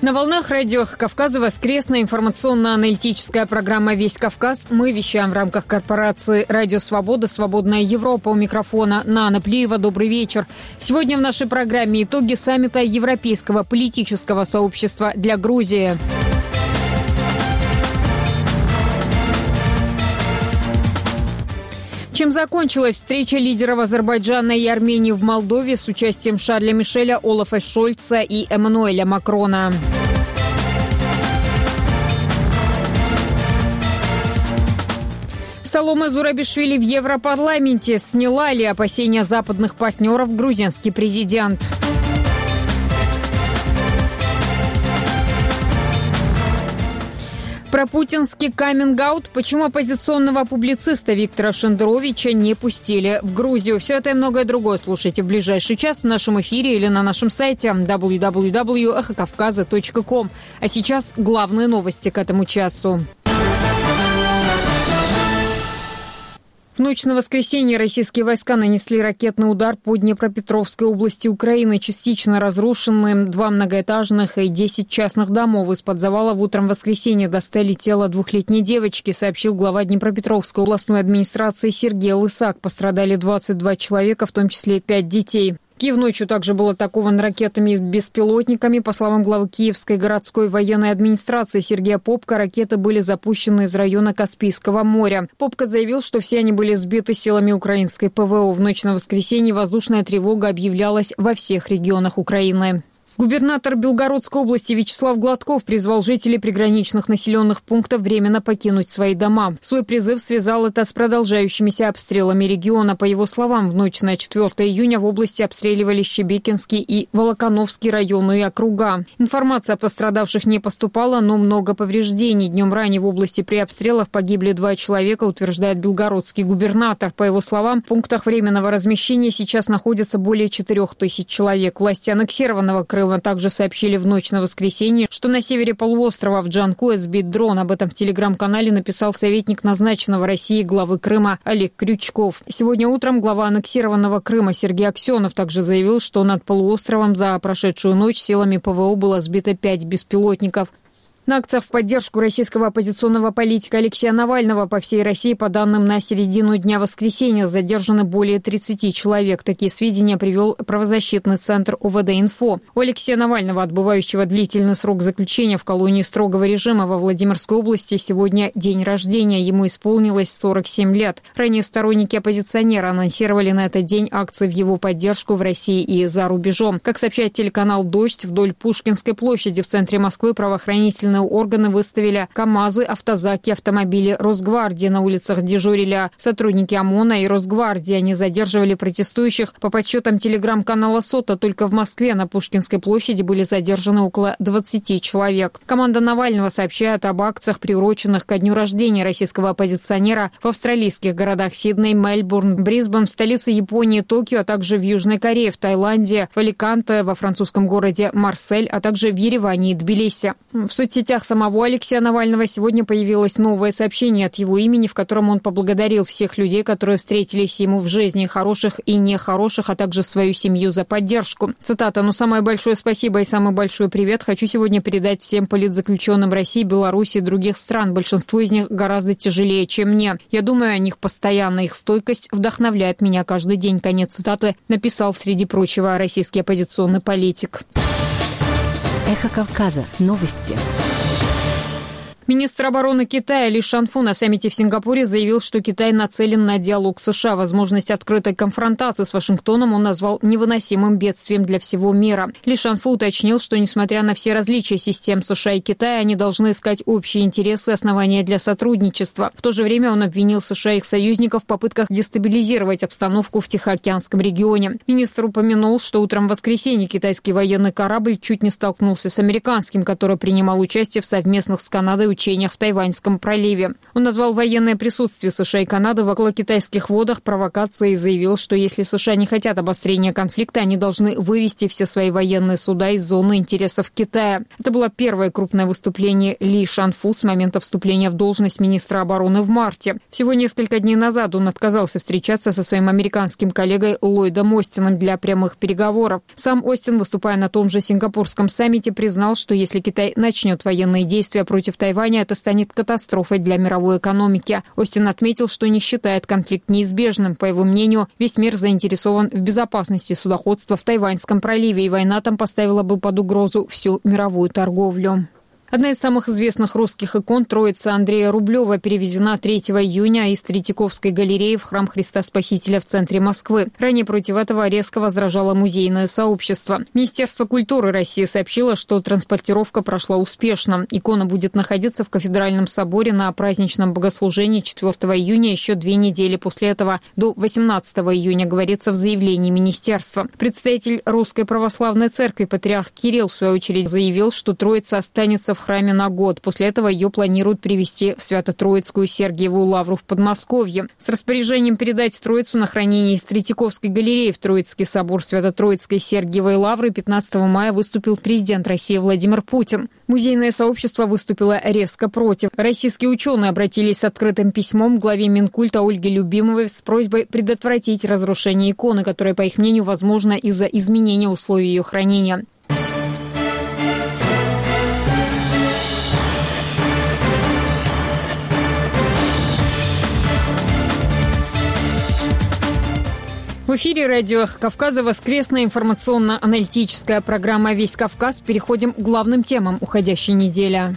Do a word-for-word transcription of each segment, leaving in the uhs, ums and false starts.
На волнах радио Кавказа воскресная информационно-аналитическая программа «Весь Кавказ». Мы вещаем в рамках корпорации «Радио Свобода», «Свободная Европа». У микрофона Нана Плиева. Добрый вечер. Сегодня в нашей программе итоги саммита Европейского политического сообщества для Грузии. Чем закончилась встреча лидеров Азербайджана и Армении в Молдове с участием Шарля Мишеля, Олафа Шольца и Эммануэля Макрона? Саломе Зурабишвили в Европарламенте. Сняла ли опасения западных партнеров грузинский президент? Про путинский каминг-аут, почему оппозиционного публициста Виктора Шендеровича не пустили в Грузию. Все это и многое другое слушайте в ближайший час в нашем эфире или на нашем сайте дабл ю дабл ю дабл ю точка эхо кавказа точка ком. А сейчас главные новости к этому часу. В ночь на воскресенье российские войска нанесли ракетный удар по Днепропетровской области Украины. Частично разрушены два многоэтажных и десять частных домов. Из-под завалов утром воскресенья достали тело двухлетней девочки, сообщил глава Днепропетровской областной администрации Сергей Лысак. Пострадали двадцать два человека, в том числе пять детей. Киев ночью также был атакован ракетами и беспилотниками. По словам главы Киевской городской военной администрации Сергея Попко, ракеты были запущены из района Каспийского моря. Попко заявил, что все они были сбиты силами украинской ПВО. В ночь на воскресенье воздушная тревога объявлялась во всех регионах Украины. Губернатор Белгородской области Вячеслав Гладков призвал жителей приграничных населенных пунктов временно покинуть свои дома. Свой призыв связал это с продолжающимися обстрелами региона. По его словам, в ночь на четвёртое июня в области обстреливали Щебекинский и Волоконовский районы и округа. Информация о пострадавших не поступала, но много повреждений. Днем ранее в области при обстрелах погибли два человека, утверждает белгородский губернатор. По его словам, в пунктах временного размещения сейчас находится более четырех тысяч человек. Власти аннексированного Крыма также сообщили в ночь на воскресенье, что на севере полуострова в Джанкое сбит дрон. Об этом в телеграм-канале написал советник назначенного России главы Крыма Олег Крючков. Сегодня утром глава аннексированного Крыма Сергей Аксенов также заявил, что над полуостровом за прошедшую ночь силами ПВО было сбито пять беспилотников. На акциях в поддержку российского оппозиционного политика Алексея Навального по всей России, по данным на середину дня воскресенья, задержаны более тридцати человек. Такие сведения привел правозащитный центр ОВД-Инфо. У Алексея Навального, отбывающего длительный срок заключения в колонии строгого режима во Владимирской области, сегодня день рождения. Ему исполнилось сорок семь лет. Ранее сторонники оппозиционера анонсировали на этот день акции в его поддержку в России и за рубежом. Как сообщает телеканал «Дождь», вдоль Пушкинской площади в центре Москвы правоохранительные органы выставили КАМАЗы, автозаки, автомобили Росгвардии. На улицах дежурили сотрудники ОМОНа и Росгвардии. Они задерживали протестующих. По подсчетам телеграм-канала «Сота», только в Москве на Пушкинской площади были задержаны около двадцати человек. Команда Навального сообщает об акциях, приуроченных ко дню рождения российского оппозиционера в австралийских городах Сидней, Мельбурн, Брисбен, в столице Японии Токио, а также в Южной Корее, в Таиланде, в Аликанте, во французском городе Марсель, а также в Ереване и Тбилиси. В соцсетях В сетях самого Алексея Навального сегодня появилось новое сообщение от его имени, в котором он поблагодарил всех людей, которые встретились ему в жизни, хороших и нехороших, а также свою семью за поддержку. Цитата: «Ну, самое большое спасибо и самый большой привет хочу сегодня передать всем политзаключенным России, Беларуси и других стран. Большинству из них гораздо тяжелее, чем мне. Я думаю о них постоянно. Их стойкость вдохновляет меня каждый день». Конец цитаты написал, среди прочего, российский оппозиционный политик. Эхо Кавказа. Новости. Министр обороны Китая Ли Шанфу на саммите в Сингапуре заявил, что Китай нацелен на диалог с США. Возможность открытой конфронтации с Вашингтоном он назвал невыносимым бедствием для всего мира. Ли Шанфу уточнил, что, несмотря на все различия систем США и Китая, они должны искать общие интересы и основания для сотрудничества. В то же время он обвинил США и их союзников в попытках дестабилизировать обстановку в Тихоокеанском регионе. Министр упомянул, что утром в воскресенье китайский военный корабль чуть не столкнулся с американским, который принимал участие в совместных с Канадой учениях в Тайваньском проливе. Он назвал военное присутствие США и Канады в околокитайских водах провокацией и заявил, что если США не хотят обострения конфликта, они должны вывести все свои военные суда из зоны интересов Китая. Это было первое крупное выступление Ли Шанфу с момента вступления в должность министра обороны в марте. Всего несколько дней назад он отказался встречаться со своим американским коллегой Ллойдом Остином для прямых переговоров. Сам Остин, выступая на том же сингапурском саммите, признал, что если Китай начнет военные действия против Тайваня, это станет катастрофой для мировой экономики. Остин отметил, что не считает конфликт неизбежным. По его мнению, весь мир заинтересован в безопасности судоходства в Тайваньском проливе, и война там поставила бы под угрозу всю мировую торговлю. Одна из самых известных русских икон «Троица» Андрея Рублева перевезена третьего июня из Третьяковской галереи в храм Христа Спасителя в центре Москвы. Ранее против этого резко возражало музейное сообщество. Министерство культуры России сообщило, что транспортировка прошла успешно. Икона будет находиться в Кафедральном соборе на праздничном богослужении четвёртого июня еще две недели после этого, до восемнадцатого июня, говорится в заявлении министерства. Представитель Русской Православной Церкви патриарх Кирилл, в свою очередь, заявил, что Троица останется в храме на год. После этого ее планируют привезти в Свято-Троицкую Сергиеву Лавру в Подмосковье. С распоряжением передать Троицу на хранение из Третьяковской галереи в Троицкий собор Свято-Троицкой Сергиевой Лавры пятнадцатого мая выступил президент России Владимир Путин. Музейное сообщество выступило резко против. Российские ученые обратились с открытым письмом к главе Минкульта Ольге Любимовой с просьбой предотвратить разрушение иконы, которое, по их мнению, возможно из-за изменения условий ее хранения. В эфире радио «Эхо Кавказа» воскресная информационно-аналитическая программа «Весь Кавказ». Переходим к главным темам уходящей недели.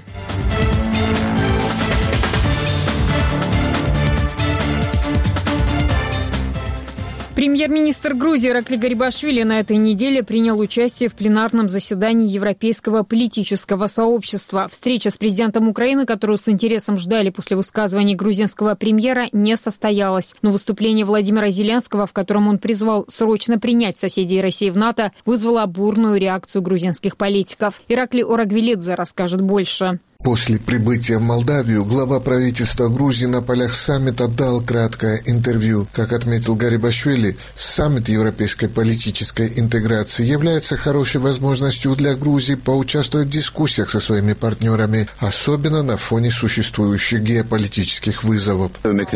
Премьер-министр Грузии Иракли Гарибашвили на этой неделе принял участие в пленарном заседании Европейского политического сообщества. Встреча с президентом Украины, которую с интересом ждали после высказываний грузинского премьера, не состоялась. Но выступление Владимира Зеленского, в котором он призвал срочно принять соседей России в НАТО, вызвало бурную реакцию грузинских политиков. Иракли Орагвилидзе расскажет больше. После прибытия в Молдавию глава правительства Грузии на полях саммита дал краткое интервью. Как отметил Гарибашвили, саммит европейской политической интеграции является хорошей возможностью для Грузии поучаствовать в дискуссиях со своими партнерами, особенно на фоне существующих геополитических вызовов.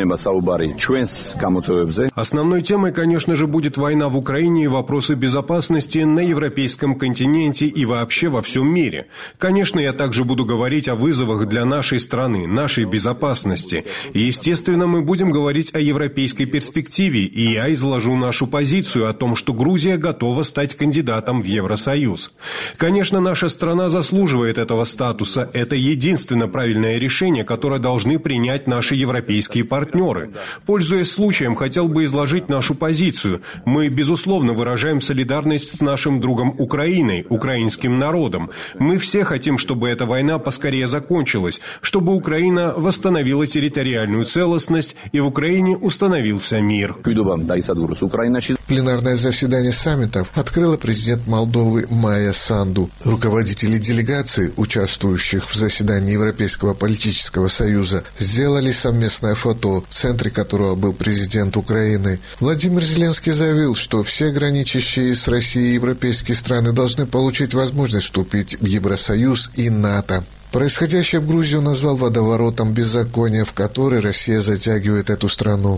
Основной темой, конечно же, будет война в Украине и вопросы безопасности на европейском континенте и вообще во всем мире. Конечно, я также буду говорить о вызовах для нашей страны, нашей безопасности. И, естественно, мы будем говорить о европейской перспективе, и я изложу нашу позицию о том, что Грузия готова стать кандидатом в Евросоюз. Конечно, наша страна заслуживает этого статуса. Это единственно правильное решение, которое должны принять наши европейские партнеры. Пользуясь случаем, хотел бы изложить нашу позицию. Мы, безусловно, выражаем солидарность с нашим другом Украиной, украинским народом. Мы все хотим, чтобы эта война поскорее закончилась, чтобы Украина восстановила территориальную целостность и в Украине установился мир. Пленарное заседание саммитов открыла президент Молдовы Майя Санду. Руководители делегаций, участвующих в заседании Европейского политического союза, сделали совместное фото, в центре которого был президент Украины. Владимир Зеленский заявил, что все граничащие с Россией европейские страны должны получить возможность вступить в Евросоюз и НАТО. Происходящее в Грузии он назвал водоворотом беззакония, в который Россия затягивает эту страну.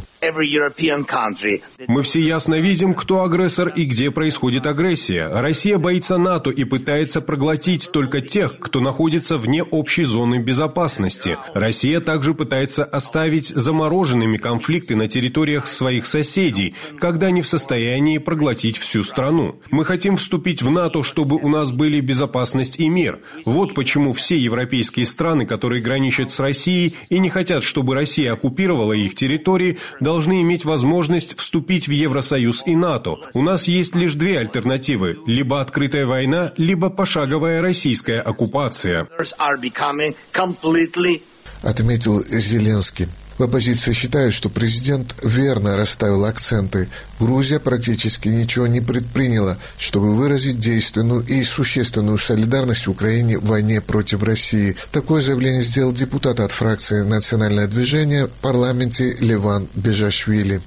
Мы все ясно видим, кто агрессор и где происходит агрессия. Россия боится НАТО и пытается проглотить только тех, кто находится вне общей зоны безопасности. Россия также пытается оставить замороженными конфликты на территориях своих соседей, когда не в состоянии проглотить всю страну. Мы хотим вступить в НАТО, чтобы у нас были безопасность и мир. Вот почему все европейские Европейские страны, которые граничат с Россией и не хотят, чтобы Россия оккупировала их территории, должны иметь возможность вступить в Евросоюз и НАТО. У нас есть лишь две альтернативы – либо открытая война, либо пошаговая российская оккупация. Отметил Зеленский. В оппозиции считают, что президент верно расставил акценты. Грузия практически ничего не предприняла, чтобы выразить действенную и существенную солидарность Украине в войне против России. Такое заявление сделал депутат от фракции «Национальное движение» в парламенте Леван Бежашвили.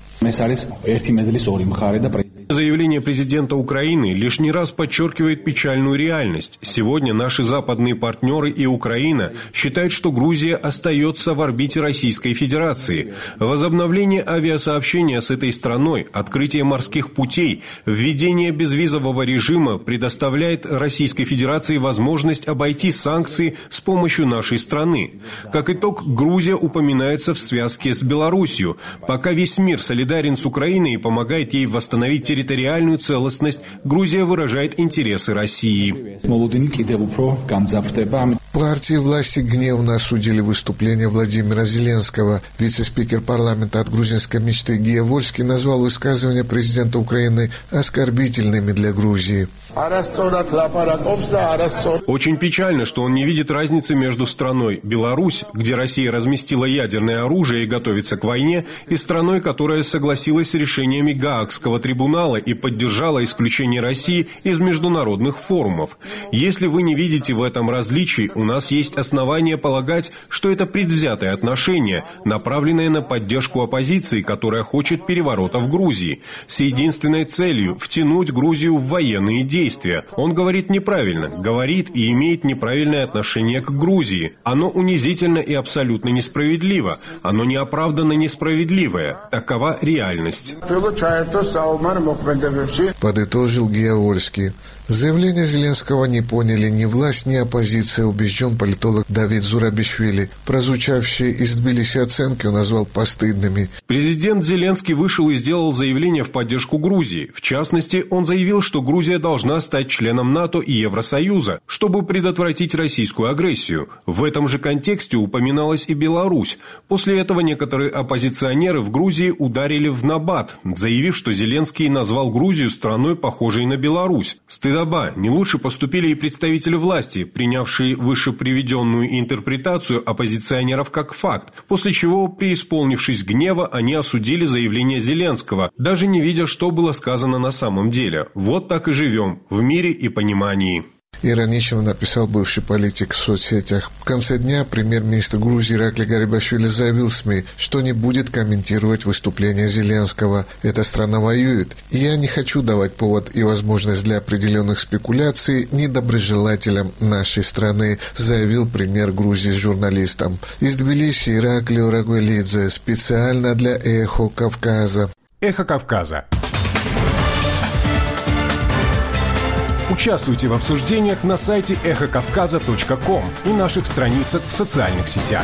Заявление президента Украины лишний раз подчеркивает печальную реальность. Сегодня наши западные партнеры и Украина считают, что Грузия остается в орбите Российской Федерации. Возобновление авиасообщения с этой страной, открытие морских путей, введение безвизового режима предоставляет Российской Федерации возможность обойти санкции с помощью нашей страны. Как итог, Грузия упоминается в связке с Беларусью. Пока весь мир солидарен с Украиной и помогает ей восстановить территорию, территориальную целостность, Грузия выражает интересы России. Партии власти гневно осудили выступление Владимира Зеленского. Вице-спикер парламента от грузинской мечты Гия Вольский назвал высказывания президента Украины оскорбительными для Грузии. Очень печально, что он не видит разницы между страной Беларусь, где Россия разместила ядерное оружие и готовится к войне, и страной, которая согласилась с решениями Гаагского трибунала и поддержала исключение России из международных форумов. Если вы не видите в этом различий, у нас есть основания полагать, что это предвзятое отношение, направленное на поддержку оппозиции, которая хочет переворота в Грузии, с единственной целью – втянуть Грузию в военные действия. Действия. Он говорит неправильно, говорит и имеет неправильное отношение к Грузии. Оно унизительно и абсолютно несправедливо. Оно неоправданно несправедливое. Такова реальность. Подытожил Гия Вольский. Заявление Зеленского не поняли ни власть, ни оппозиция, убежден политолог Давид Зурабишвили. Прозвучавшие из Тбилиси оценки он назвал постыдными. Президент Зеленский вышел и сделал заявление в поддержку Грузии. В частности, он заявил, что Грузия должна стать членом НАТО и Евросоюза, чтобы предотвратить российскую агрессию. В этом же контексте упоминалась и Беларусь. После этого некоторые оппозиционеры в Грузии ударили в набат, заявив, что Зеленский назвал Грузию страной, похожей на Беларусь. Стыдоба. Не лучше поступили и представители власти, принявшие выше приведенную интерпретацию оппозиционеров как факт, после чего, преисполнившись гнева, они осудили заявление Зеленского, даже не видя, что было сказано на самом деле. Вот так и живем, в мире и понимании. Иронично написал бывший политик в соцсетях. В конце дня премьер-министр Грузии Иракли Гарибашвили заявил СМИ, что не будет комментировать выступление Зеленского. Эта страна воюет, и я не хочу давать повод и возможность для определенных спекуляций недоброжелателям нашей страны, заявил премьер Грузии журналистам. Из Тбилиси Ираклий Рагуэлидзе специально для «Эхо Кавказа». «Эхо Кавказа». Участвуйте в обсуждениях на сайте эхо кавказа точка ком и наших страницах в социальных сетях.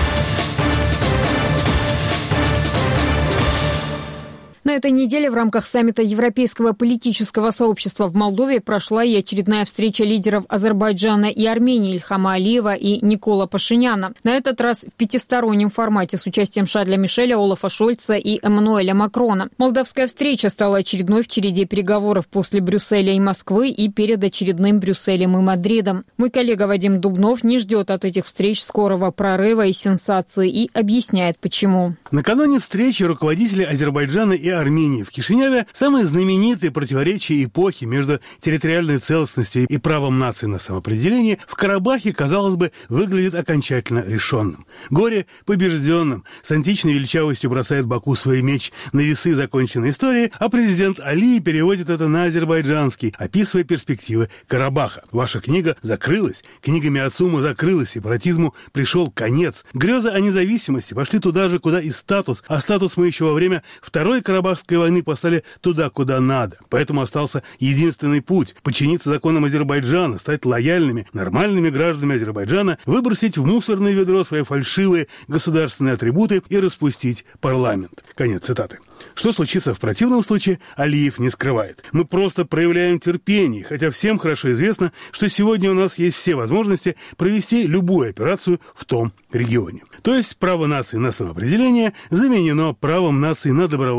На этой неделе в рамках саммита Европейского политического сообщества в Молдове прошла и очередная встреча лидеров Азербайджана и Армении Ильхама Алиева и Никола Пашиняна. На этот раз в пятистороннем формате с участием Шарля Мишеля, Олафа Шольца и Эммануэля Макрона. Молдавская встреча стала очередной в череде переговоров после Брюсселя и Москвы и перед очередным Брюсселем и Мадридом. Мой коллега Вадим Дубнов не ждет от этих встреч скорого прорыва и сенсации и объясняет, почему. Накануне встречи руководители Азербайджана и Армении в Кишиневе самые знаменитые противоречия эпохи между территориальной целостностью и правом нации на самоопределение в Карабахе, казалось бы, выглядит окончательно решенным. Горе побежденным с античной величавостью бросает Баку свой меч на весы законченной истории, а президент Али переводит это на азербайджанский, описывая перспективы Карабаха. Ваша книга закрылась, книга Миацума закрылась, сепаратизму пришел конец. Грезы о независимости пошли туда же, куда и статус, а статус мы еще во время Второй Карабахской войны послали туда, куда надо. Поэтому остался единственный путь – подчиниться законам Азербайджана, стать лояльными, нормальными гражданами Азербайджана, выбросить в мусорное ведро свои фальшивые государственные атрибуты и распустить парламент. Конец цитаты. Что случится в противном случае, Алиев не скрывает. Мы просто проявляем терпение, хотя всем хорошо известно, что сегодня у нас есть все возможности провести любую операцию в том регионе. То есть право нации на самоопределение заменено правом нации на добровольный исход.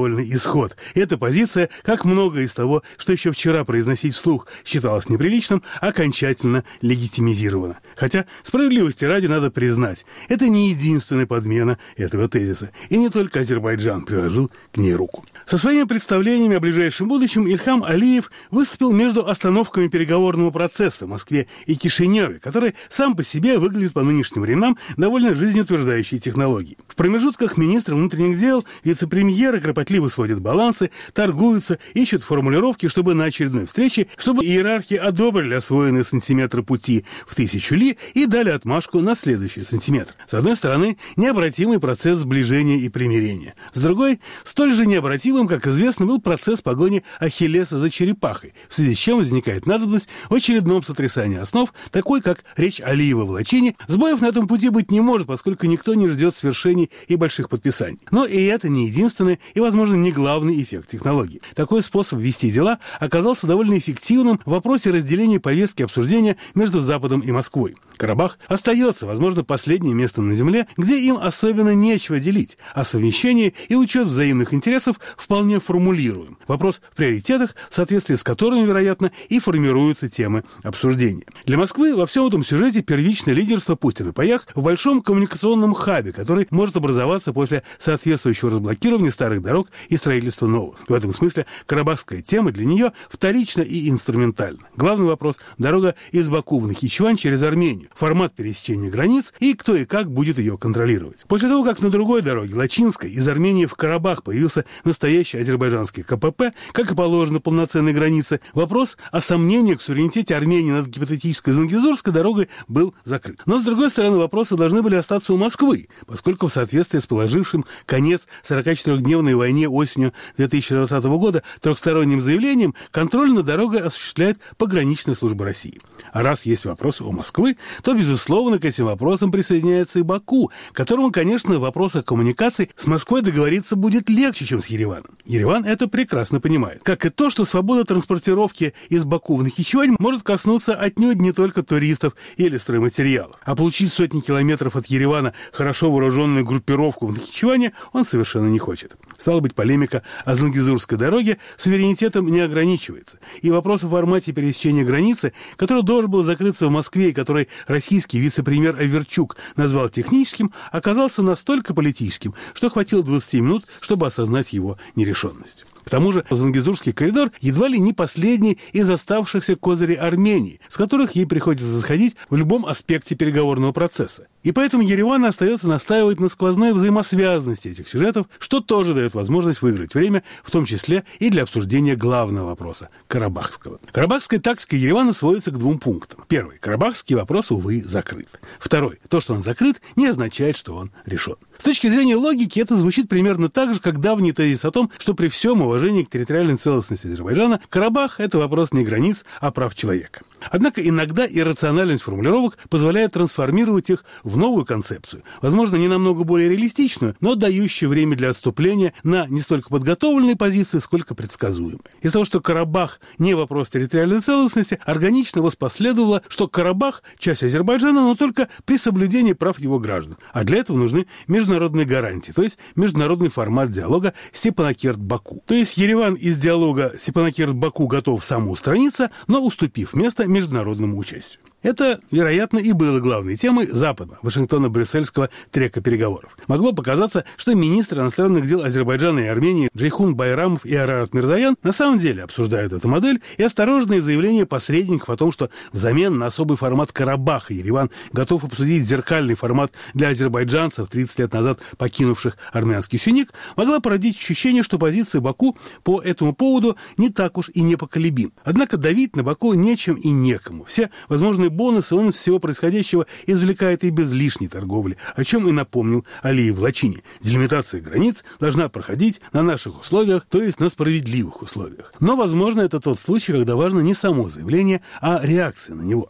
исход. Эта позиция, как многое из того, что еще вчера произносить вслух считалось неприличным, окончательно легитимизирована. Хотя, справедливости ради, надо признать, это не единственная подмена этого тезиса. И не только Азербайджан приложил к ней руку. Со своими представлениями о ближайшем будущем Ильхам Алиев выступил между остановками переговорного процесса в Москве и Кишиневе, который сам по себе выглядит по нынешним временам довольно жизнеутверждающей технологией. В промежутках министры внутренних дел, вице-премьеры кропотливо сводят балансы, торгуются, ищут формулировки, чтобы на очередной встрече, чтобы иерархи одобрили освоенные сантиметры пути в тысячу ли и дали отмашку на следующий сантиметр. С одной стороны, необратимый процесс сближения и примирения. С другой, столь же необратимым, как известно, был процесс погони Ахиллеса за черепахой, в связи с чем возникает надобность в очередном сотрясании основ, такой как речь Алиева в Лачине. Сбоев на этом пути быть не может, поскольку никто не ждет свершений и больших подписаний. Но и это не единственный и, возможно, не главный эффект технологии. Такой способ вести дела оказался довольно эффективным в вопросе разделения повестки обсуждения между Западом и Москвой. Карабах остается, возможно, последним местом на Земле, где им особенно нечего делить, а совмещение и учет взаимных интересов вполне формулируем. Вопрос в приоритетах, в соответствии с которыми, вероятно, и формируются темы обсуждения. Для Москвы во всем этом сюжете первичное лидерство, пусть и на паях, в большом коммуникационном хабе, который может образоваться после соответствующего разблокирования старых дорог и строительства новых. В этом смысле карабахская тема для нее вторична и инструментальна. Главный вопрос – дорога из Баку в Нахичевань через Армению, формат пересечения границ и кто и как будет ее контролировать. После того, как на другой дороге, Лачинской, из Армении в Карабах появился настоящий азербайджанский ка пэ пэ, как и положено полноценной границе, вопрос о сомнениях в суверенитете Армении над гипотетической Зангезурской дорогой был закрыт. Но, с другой стороны, вопросы должны были остаться у Москвы, поскольку в соответствии с положившим конец сорокачетырёхдневной войне осенью две тысячи двадцатого года трехсторонним заявлением контроль над дорогой осуществляет пограничная служба России. А раз есть вопросы у Москвы, то, безусловно, к этим вопросам присоединяется и Баку, которому, конечно, в вопросах коммуникаций с Москвой договориться будет легче, чем с Ереваном. Ереван это прекрасно понимает. Как и то, что свобода транспортировки из Баку в Нахичевань может коснуться отнюдь не только туристов или стройматериалов. А получить сотни километров от Еревана хорошо вооруженную группировку в Нахичеване он совершенно не хочет. Стало быть, полемика о Зангезурской дороге суверенитетом не ограничивается. И вопрос о формате пересечения границы, который должен был закрыться в Москве и который российский вице-премьер Аверчук назвал техническим, оказался настолько политическим, что хватило двадцати минут, чтобы осознать его нерешенность. К тому же Зангезурский коридор едва ли не последний из оставшихся козырей Армении, с которых ей приходится заходить в любом аспекте переговорного процесса. И поэтому Ереван остается настаивать на сквозной взаимосвязанности этих сюжетов, что тоже дает возможность выиграть время, в том числе и для обсуждения главного вопроса – карабахского. Карабахская тактика Еревана сводится к двум пунктам. Первый – карабахский вопрос, увы, закрыт. Второй – то, что он закрыт, не означает, что он решен. С точки зрения логики это звучит примерно так же, как давний тезис о том, что при всем уважении к территориальной целостности Азербайджана Карабах – это вопрос не границ, а прав человека. Однако иногда иррациональность формулировок позволяет трансформировать их в новую концепцию, возможно, не намного более реалистичную, но дающую время для отступления на не столько подготовленные позиции, сколько предсказуемые. Из того, что Карабах не вопрос территориальной целостности, органично воспоследовало, что Карабах – часть Азербайджана, но только при соблюдении прав его граждан. А для этого нужны международные гарантии, то есть международный формат диалога Степанакерт-Баку. То есть Ереван из диалога Степанакерт-Баку готов самоустраниться, но уступив место международному участию. Это, вероятно, и было главной темой западного, Вашингтона-Брюссельского трека переговоров. Могло показаться, что министры иностранных дел Азербайджана и Армении Джейхун Байрамов и Арарат Мирзоян на самом деле обсуждают эту модель, и осторожные заявления посредников о том, что взамен на особый формат Карабаха Ереван готов обсудить зеркальный формат для азербайджанцев, тридцать лет назад покинувших армянский Сюник, могла породить ощущение, что позиция Баку по этому поводу не так уж и непоколебим. Однако давить на Баку нечем и некому. Все возможные бонусы он из всего происходящего извлекает и без лишней торговли, о чем и напомнил Алиев в Лачине. Делимитация границ должна проходить на наших условиях, то есть на справедливых условиях. Но, возможно, это тот случай, когда важно не само заявление, а реакция на него.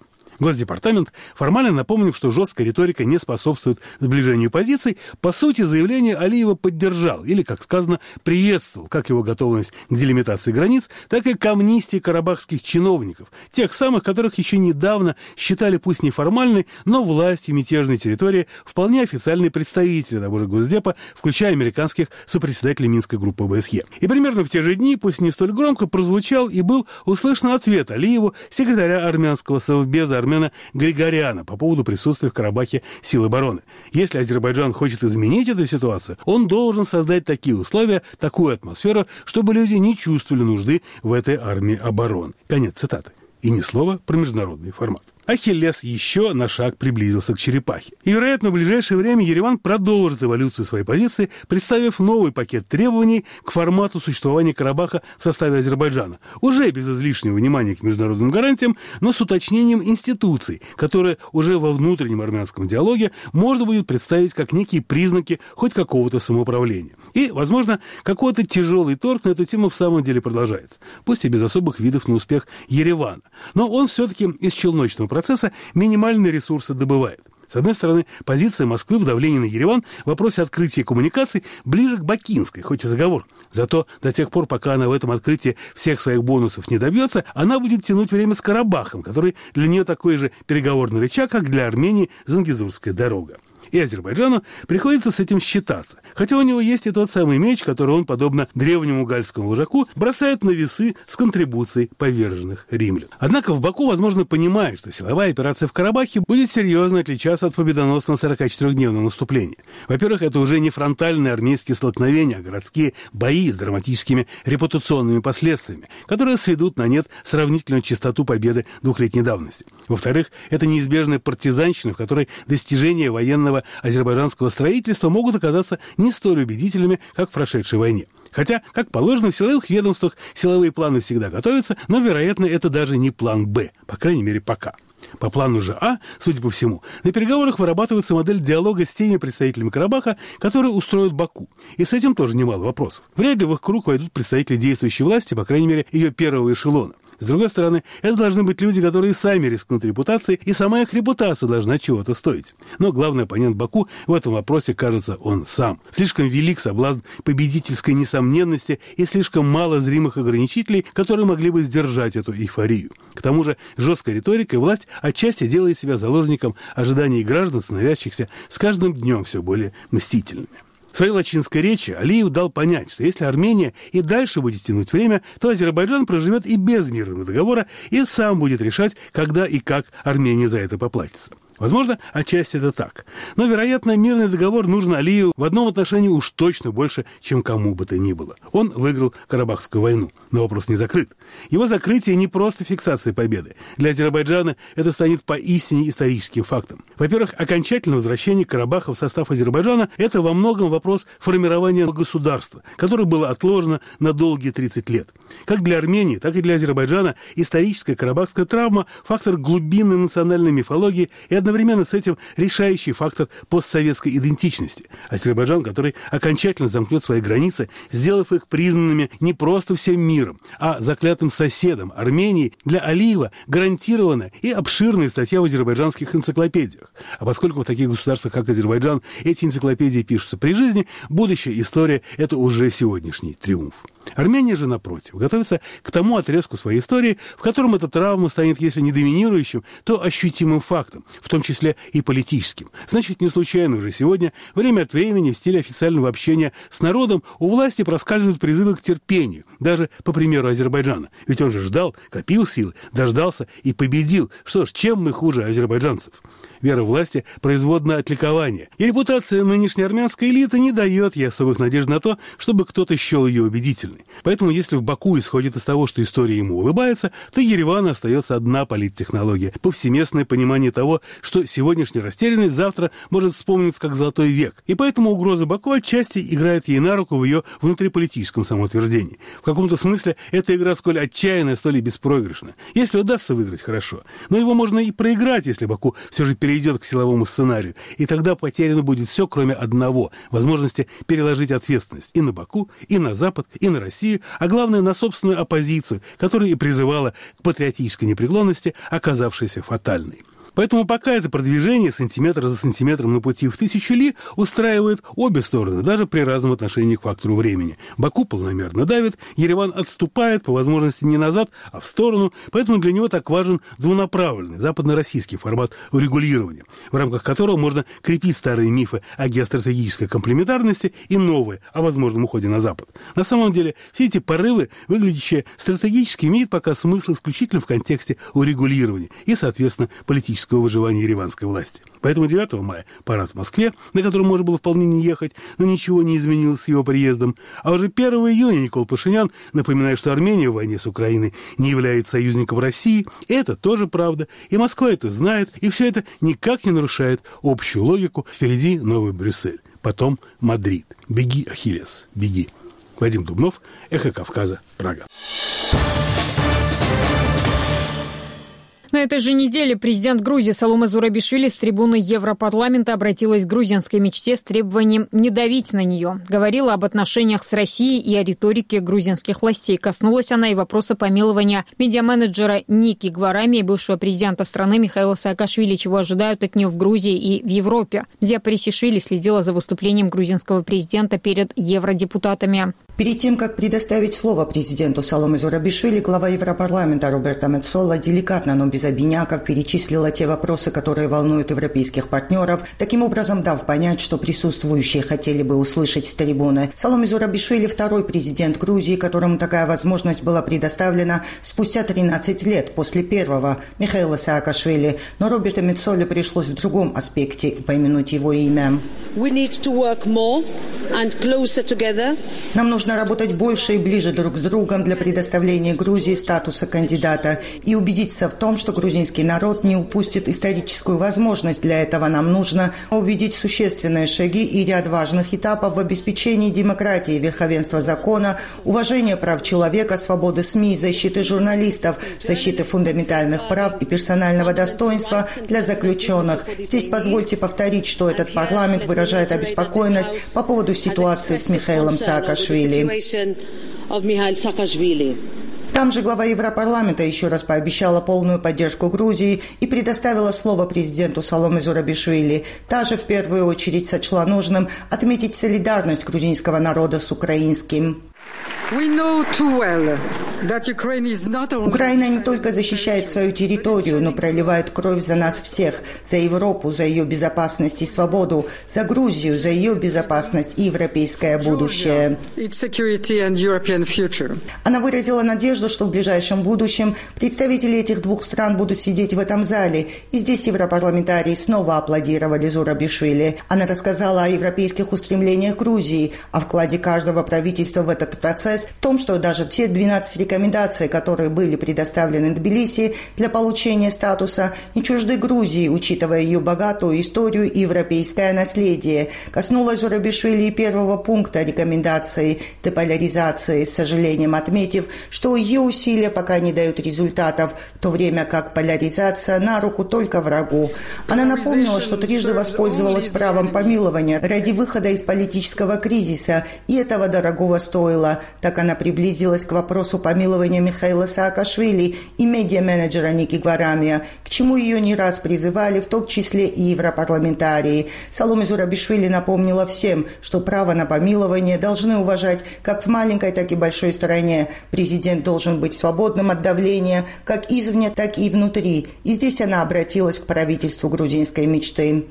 Госдепартамент, формально напомнив, что жесткая риторика не способствует сближению позиций, по сути заявление Алиева поддержал или, как сказано, приветствовал как его готовность к делимитации границ, так и к амнистии карабахских чиновников, тех самых, которых еще недавно считали пусть неформальной, но властью мятежной территории вполне официальные представители того же Госдепа, включая американских сопредседателей Минской группы ОБСЕ. И примерно в те же дни, пусть не столь громко, прозвучал и был услышан ответ Алиеву, секретаря армянского совбеза Армена Григоряна, по поводу присутствия в Карабахе сил обороны. Если Азербайджан хочет изменить эту ситуацию, он должен создать такие условия, такую атмосферу, чтобы люди не чувствовали нужды в этой армии обороны. Конец цитаты. И ни слова про международный формат. Ахиллес еще на шаг приблизился к черепахе. И, вероятно, в ближайшее время Ереван продолжит эволюцию своей позиции, представив новый пакет требований к формату существования Карабаха в составе Азербайджана. Уже без излишнего внимания к международным гарантиям, но с уточнением институций, которые уже во внутреннем армянском диалоге можно будет представить как некие признаки хоть какого-то самоуправления. И, возможно, какой-то тяжелый торг на эту тему в самом деле продолжается. Пусть и без особых видов на успех Еревана. Но он все-таки из челночного процесса минимальные ресурсы добывает. С одной стороны, позиция Москвы в давлении на Ереван в вопросе открытия коммуникаций ближе к бакинской, хоть и заговор. Зато до тех пор, пока она в этом открытии всех своих бонусов не добьется, она будет тянуть время с Карабахом, который для нее такой же переговорный рычаг, как для Армении Зангезурская дорога. И Азербайджану приходится с этим считаться. Хотя у него есть и тот самый меч, который он, подобно древнему гальскому вожаку, бросает на весы с контрибуцией поверженных римлян. Однако в Баку, возможно, понимают, что силовая операция в Карабахе будет серьезно отличаться от победоносного сорокачетырёхдневного наступления. Во-первых, это уже не фронтальные армейские столкновения, а городские бои с драматическими репутационными последствиями, которые сведут на нет сравнительную чистоту победы двухлетней давности. Во-вторых, это неизбежная партизанщина, в которой достижения военного азербайджанского строительства могут оказаться не столь убедительными, как в прошедшей войне. Хотя, как положено, в силовых ведомствах силовые планы всегда готовятся, но, вероятно, это даже не план «Б», по крайней мере, пока. По плану же А, судя по всему, на переговорах вырабатывается модель диалога с теми представителями Карабаха, которые устроят Баку. И с этим тоже немало вопросов. Вряд ли в их круг войдут представители действующей власти, по крайней мере, ее первого эшелона. С другой стороны, это должны быть люди, которые сами рискнут репутацией, и сама их репутация должна чего-то стоить. Но главный оппонент Баку в этом вопросе, кажется, он сам. Слишком велик соблазн победительской несомненности и слишком мало зримых ограничителей, которые могли бы сдержать эту эйфорию. К тому же жесткая риторика и власть отчасти делает себя заложником ожиданий граждан, становящихся с каждым днем все более мстительными. В своей лачинской речи Алиев дал понять, что если Армения и дальше будет тянуть время, то Азербайджан проживет и без мирного договора и сам будет решать, когда и как Армения за это поплатится. Возможно, отчасти это так. Но, вероятно, мирный договор нужен Алиеву в одном отношении уж точно больше, чем кому бы то ни было. Он выиграл Карабахскую войну, но вопрос не закрыт. Его закрытие не просто фиксация победы. Для Азербайджана это станет поистине историческим фактом. Во-первых, окончательное возвращение Карабаха в состав Азербайджана – это во многом вопрос формирования государства, которое было отложено на долгие тридцать лет. Как для Армении, так и для Азербайджана историческая карабахская травма – фактор глубинной национальной мифологии и одновременно с этим решающий фактор постсоветской идентичности. Азербайджан, который окончательно замкнет свои границы, сделав их признанными не просто всем миром, а заклятым соседом Армении, для Алиева гарантированная и обширная статья в азербайджанских энциклопедиях. А поскольку в таких государствах, как Азербайджан, эти энциклопедии пишутся при жизни, будущая история – это уже сегодняшний триумф. Армения же, напротив, готовится к тому отрезку своей истории, в котором эта травма станет, если не доминирующим, то ощутимым фактом, в том числе и политическим. Значит, не случайно уже сегодня, время от времени, в стиле официального общения с народом, у власти проскальзывают призывы к терпению, даже по примеру Азербайджана. Ведь он же ждал, копил силы, дождался и победил. Что ж, чем мы хуже азербайджанцев? Вера власти производна от ликования. И репутация нынешней армянской элиты не дает ей особых надежд на то, чтобы кто-то счел ее убедительной. Поэтому, если в Баку исходит из того, что история ему улыбается, то Еревану остается одна политтехнология – повсеместное понимание того, что сегодняшняя растерянность завтра может вспомниться как золотой век. И поэтому угроза Баку отчасти играет ей на руку в ее внутриполитическом самоутверждении. В каком-то смысле эта игра сколь отчаянная, столь и беспроигрышна. Если удастся выиграть – хорошо. Но его можно и проиграть, если Баку все же перейдет идет к силовому сценарию, и тогда потеряно будет все, кроме одного – возможности переложить ответственность и на Баку, и на Запад, и на Россию, а главное – на собственную оппозицию, которая и призывала к патриотической непреклонности, оказавшейся фатальной. Поэтому пока это продвижение сантиметр за сантиметром на пути в тысячу ли устраивает обе стороны, даже при разном отношении к фактору времени. Баку полномерно давит, Ереван отступает, по возможности не назад, а в сторону, поэтому для него так важен двунаправленный западно-российский формат урегулирования, в рамках которого можно крепить старые мифы о геостратегической комплементарности и новые о возможном уходе на Запад. На самом деле, все эти порывы, выглядящие стратегически, имеют пока смысл исключительно в контексте урегулирования и, соответственно, политического выживания ереванской власти. Поэтому девятого мая парад в Москве, на котором можно было вполне не ехать, но ничего не изменилось с его приездом. А уже первого июня Никол Пашинян напоминает, что Армения в войне с Украиной не является союзником России. Это тоже правда. И Москва это знает. И все это никак не нарушает общую логику. Впереди новый Брюссель. Потом Мадрид. Беги, Ахиллес, беги. Вадим Дубнов, Эхо Кавказа, Прага. На этой же неделе президент Грузии Саломе Зурабишвили с трибуны Европарламента обратилась к грузинской мечте с требованием не давить на нее. Говорила об отношениях с Россией и о риторике грузинских властей. Коснулась она и вопроса помилования медиаменеджера Ники Гварами и бывшего президента страны Михаила Саакашвили, чего ожидают от нее в Грузии и в Европе. Диа Парисишвили следила за выступлением грузинского президента перед евродепутатами. Перед тем, как предоставить слово президенту Саломе Зурабишвили, глава Европарламента Роберта Мецола деликатно, но без обиняков перечислила те вопросы, которые волнуют европейских партнеров, таким образом дав понять, что присутствующие хотели бы услышать с трибуны. Саломе Зурабишвили – второй президент Грузии, которому такая возможность была предоставлена спустя тринадцать лет после первого Михаила Саакашвили. Но Роберту Мецоле пришлось в другом аспекте упомянуть его имя. Нам нужно работать больше и ближе друг с другом для предоставления Грузии статуса кандидата и убедиться в том, что грузинский народ не упустит историческую возможность. Для этого нам нужно увидеть существенные шаги и ряд важных этапов в обеспечении демократии, верховенства закона, уважения прав человека, свободы СМИ, защиты журналистов, защиты фундаментальных прав и персонального достоинства для заключенных. Здесь позвольте повторить, что этот парламент выражает обеспокоенность по поводу ситуации с Михаилом Саакашвили. Там же глава Европарламента еще раз пообещала полную поддержку Грузии и предоставила слово президенту Саломе Зурабишвили. Та же в первую очередь сочла нужным отметить солидарность грузинского народа с украинским. Украина не только защищает свою территорию, но проливает кровь за нас всех, за Европу, за ее безопасность и свободу, за Грузию, за ее безопасность и европейское будущее. Она выразила надежду, что в ближайшем будущем представители этих двух стран будут сидеть в этом зале, и здесь европарламентарии снова аплодировали Зурабишвили. Она рассказала о европейских устремлениях Грузии, о вкладе каждого правительства в этот процесс, в том, что даже те двенадцать рекомендаций, которые были предоставлены Тбилиси для получения статуса, не чужды Грузии, учитывая ее богатую историю и европейское наследие. Коснулась Зурабишвили и первого пункта рекомендации деполяризации, с сожалением отметив, что ее усилия пока не дают результатов, в то время как поляризация на руку только врагу. Она напомнила, что трижды воспользовалась правом помилования ради выхода из политического кризиса, и этого дорогого стоило. Так она приблизилась к вопросу помилования Михаила Саакашвили и медиа-менеджера Ники Гварами, к чему ее не раз призывали, в том числе и европарламентарии. Саломе Зурабишвили напомнила всем, что право на помилование должны уважать как в маленькой, так и большой стране. Президент должен быть свободным от давления как извне, так и внутри. И здесь она обратилась к правительству грузинской мечты.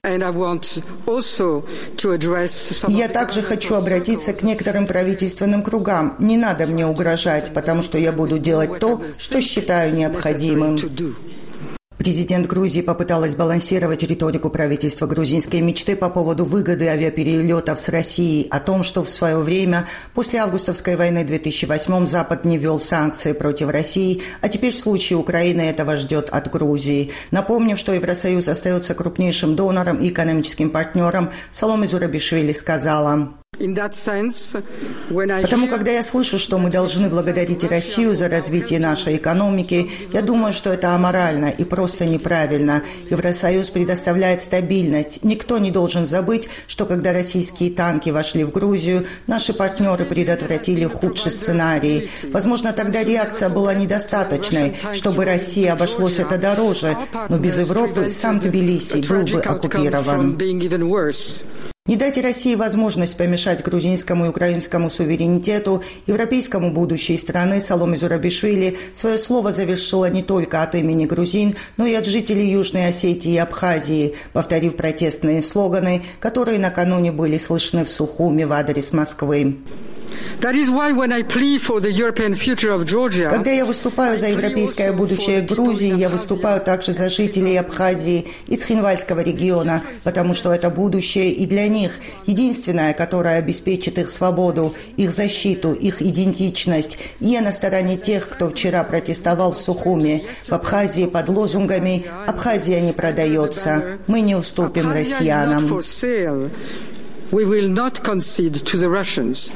Я также хочу обратиться к некоторым правительственным кругам. Не надо мне угрожать, потому что я буду делать то, что считаю необходимым. Президент Грузии попыталась балансировать риторику правительства грузинской мечты по поводу выгоды авиаперелетов с Россией, о том, что в свое время, после августовской войны две тысячи восьмого, Запад не ввел санкции против России, а теперь в случае Украины этого ждет от Грузии. Напомним, что Евросоюз остается крупнейшим донором и экономическим партнером. Саломе Зурабишвили сказала: Потому, когда я слышу, что мы должны благодарить Россию за развитие нашей экономики, я думаю, что это аморально и просто неправильно. Евросоюз предоставляет стабильность. Никто не должен забыть, что когда российские танки вошли в Грузию, наши партнеры предотвратили худший сценарий. Возможно, тогда реакция была недостаточной, чтобы России обошлось это дороже, но без Европы сам Тбилиси был бы оккупирован. Не дайте России возможность помешать грузинскому и украинскому суверенитету, европейскому будущей страны. Саломе Зурабишвили свое слово завершила не только от имени грузин, но и от жителей Южной Осетии и Абхазии, повторив протестные слоганы, которые накануне были слышны в Сухуми в адрес Москвы. Когда я выступаю за европейское будущее Грузии, я выступаю также за жителей Абхазии и Цхинвальского региона, потому что это будущее и для них, единственное, которое обеспечит их свободу, их защиту, их идентичность. И я на стороне тех, кто вчера протестовал в Сухуми, в Абхазии под лозунгами «Абхазия не продается, мы не уступим россиянам». We will not concede to the Russians.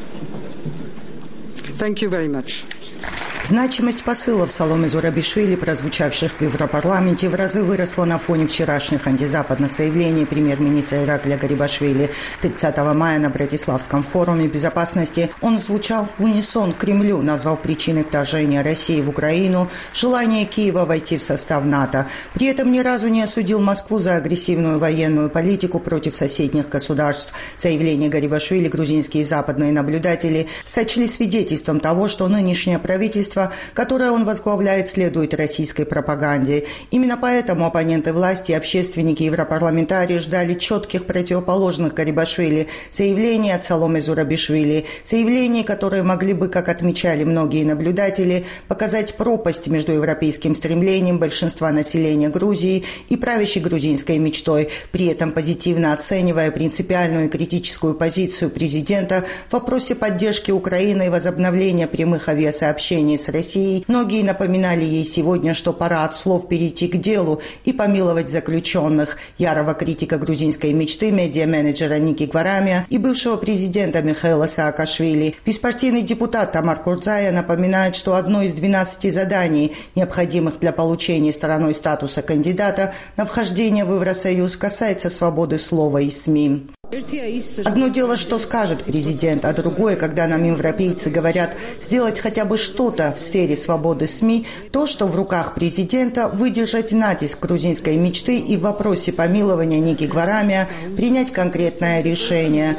Thank you very much. Значимость посылов Саломе Зурабишвили, прозвучавших в Европарламенте, в разы выросла на фоне вчерашних антизападных заявлений премьер-министра Иракля Гарибашвили. тридцатого мая на Братиславском форуме безопасности он звучал в унисон Кремлю, назвав причиной вторжения России в Украину желание Киева войти в состав НАТО. При этом ни разу не осудил Москву за агрессивную военную политику против соседних государств. Заявление Гарибашвили грузинские и западные наблюдатели сочли свидетельством того, что нынешнее правительство, которое он возглавляет, следует российской пропаганде. Именно поэтому оппоненты власти, общественники и европарламентарии ждали четких противоположных Гарибашвили заявлений от Саломе Зурабишвили, заявлений, которые могли бы, как отмечали многие наблюдатели, показать пропасть между европейским стремлением большинства населения Грузии и правящей грузинской мечтой, при этом позитивно оценивая принципиальную и критическую позицию президента в вопросе поддержки Украины и возобновления прямых авиасообщений с Россией. Многие напоминали ей сегодня, что пора от слов перейти к делу и помиловать заключенных. Ярого критика грузинской мечты, медиа-менеджера Ники Гварамия и бывшего президента Михаила Саакашвили. Беспартийный депутат Тамар Курдзая напоминает, что одно из двенадцати заданий, необходимых для получения стороной статуса кандидата на вхождение в Евросоюз, касается свободы слова и СМИ. Одно дело, что скажет президент, а другое, когда нам европейцы говорят сделать хотя бы что-то в сфере свободы СМИ, то, что в руках президента выдержать натиск грузинской мечты и в вопросе помилования Ники Гварамия принять конкретное решение.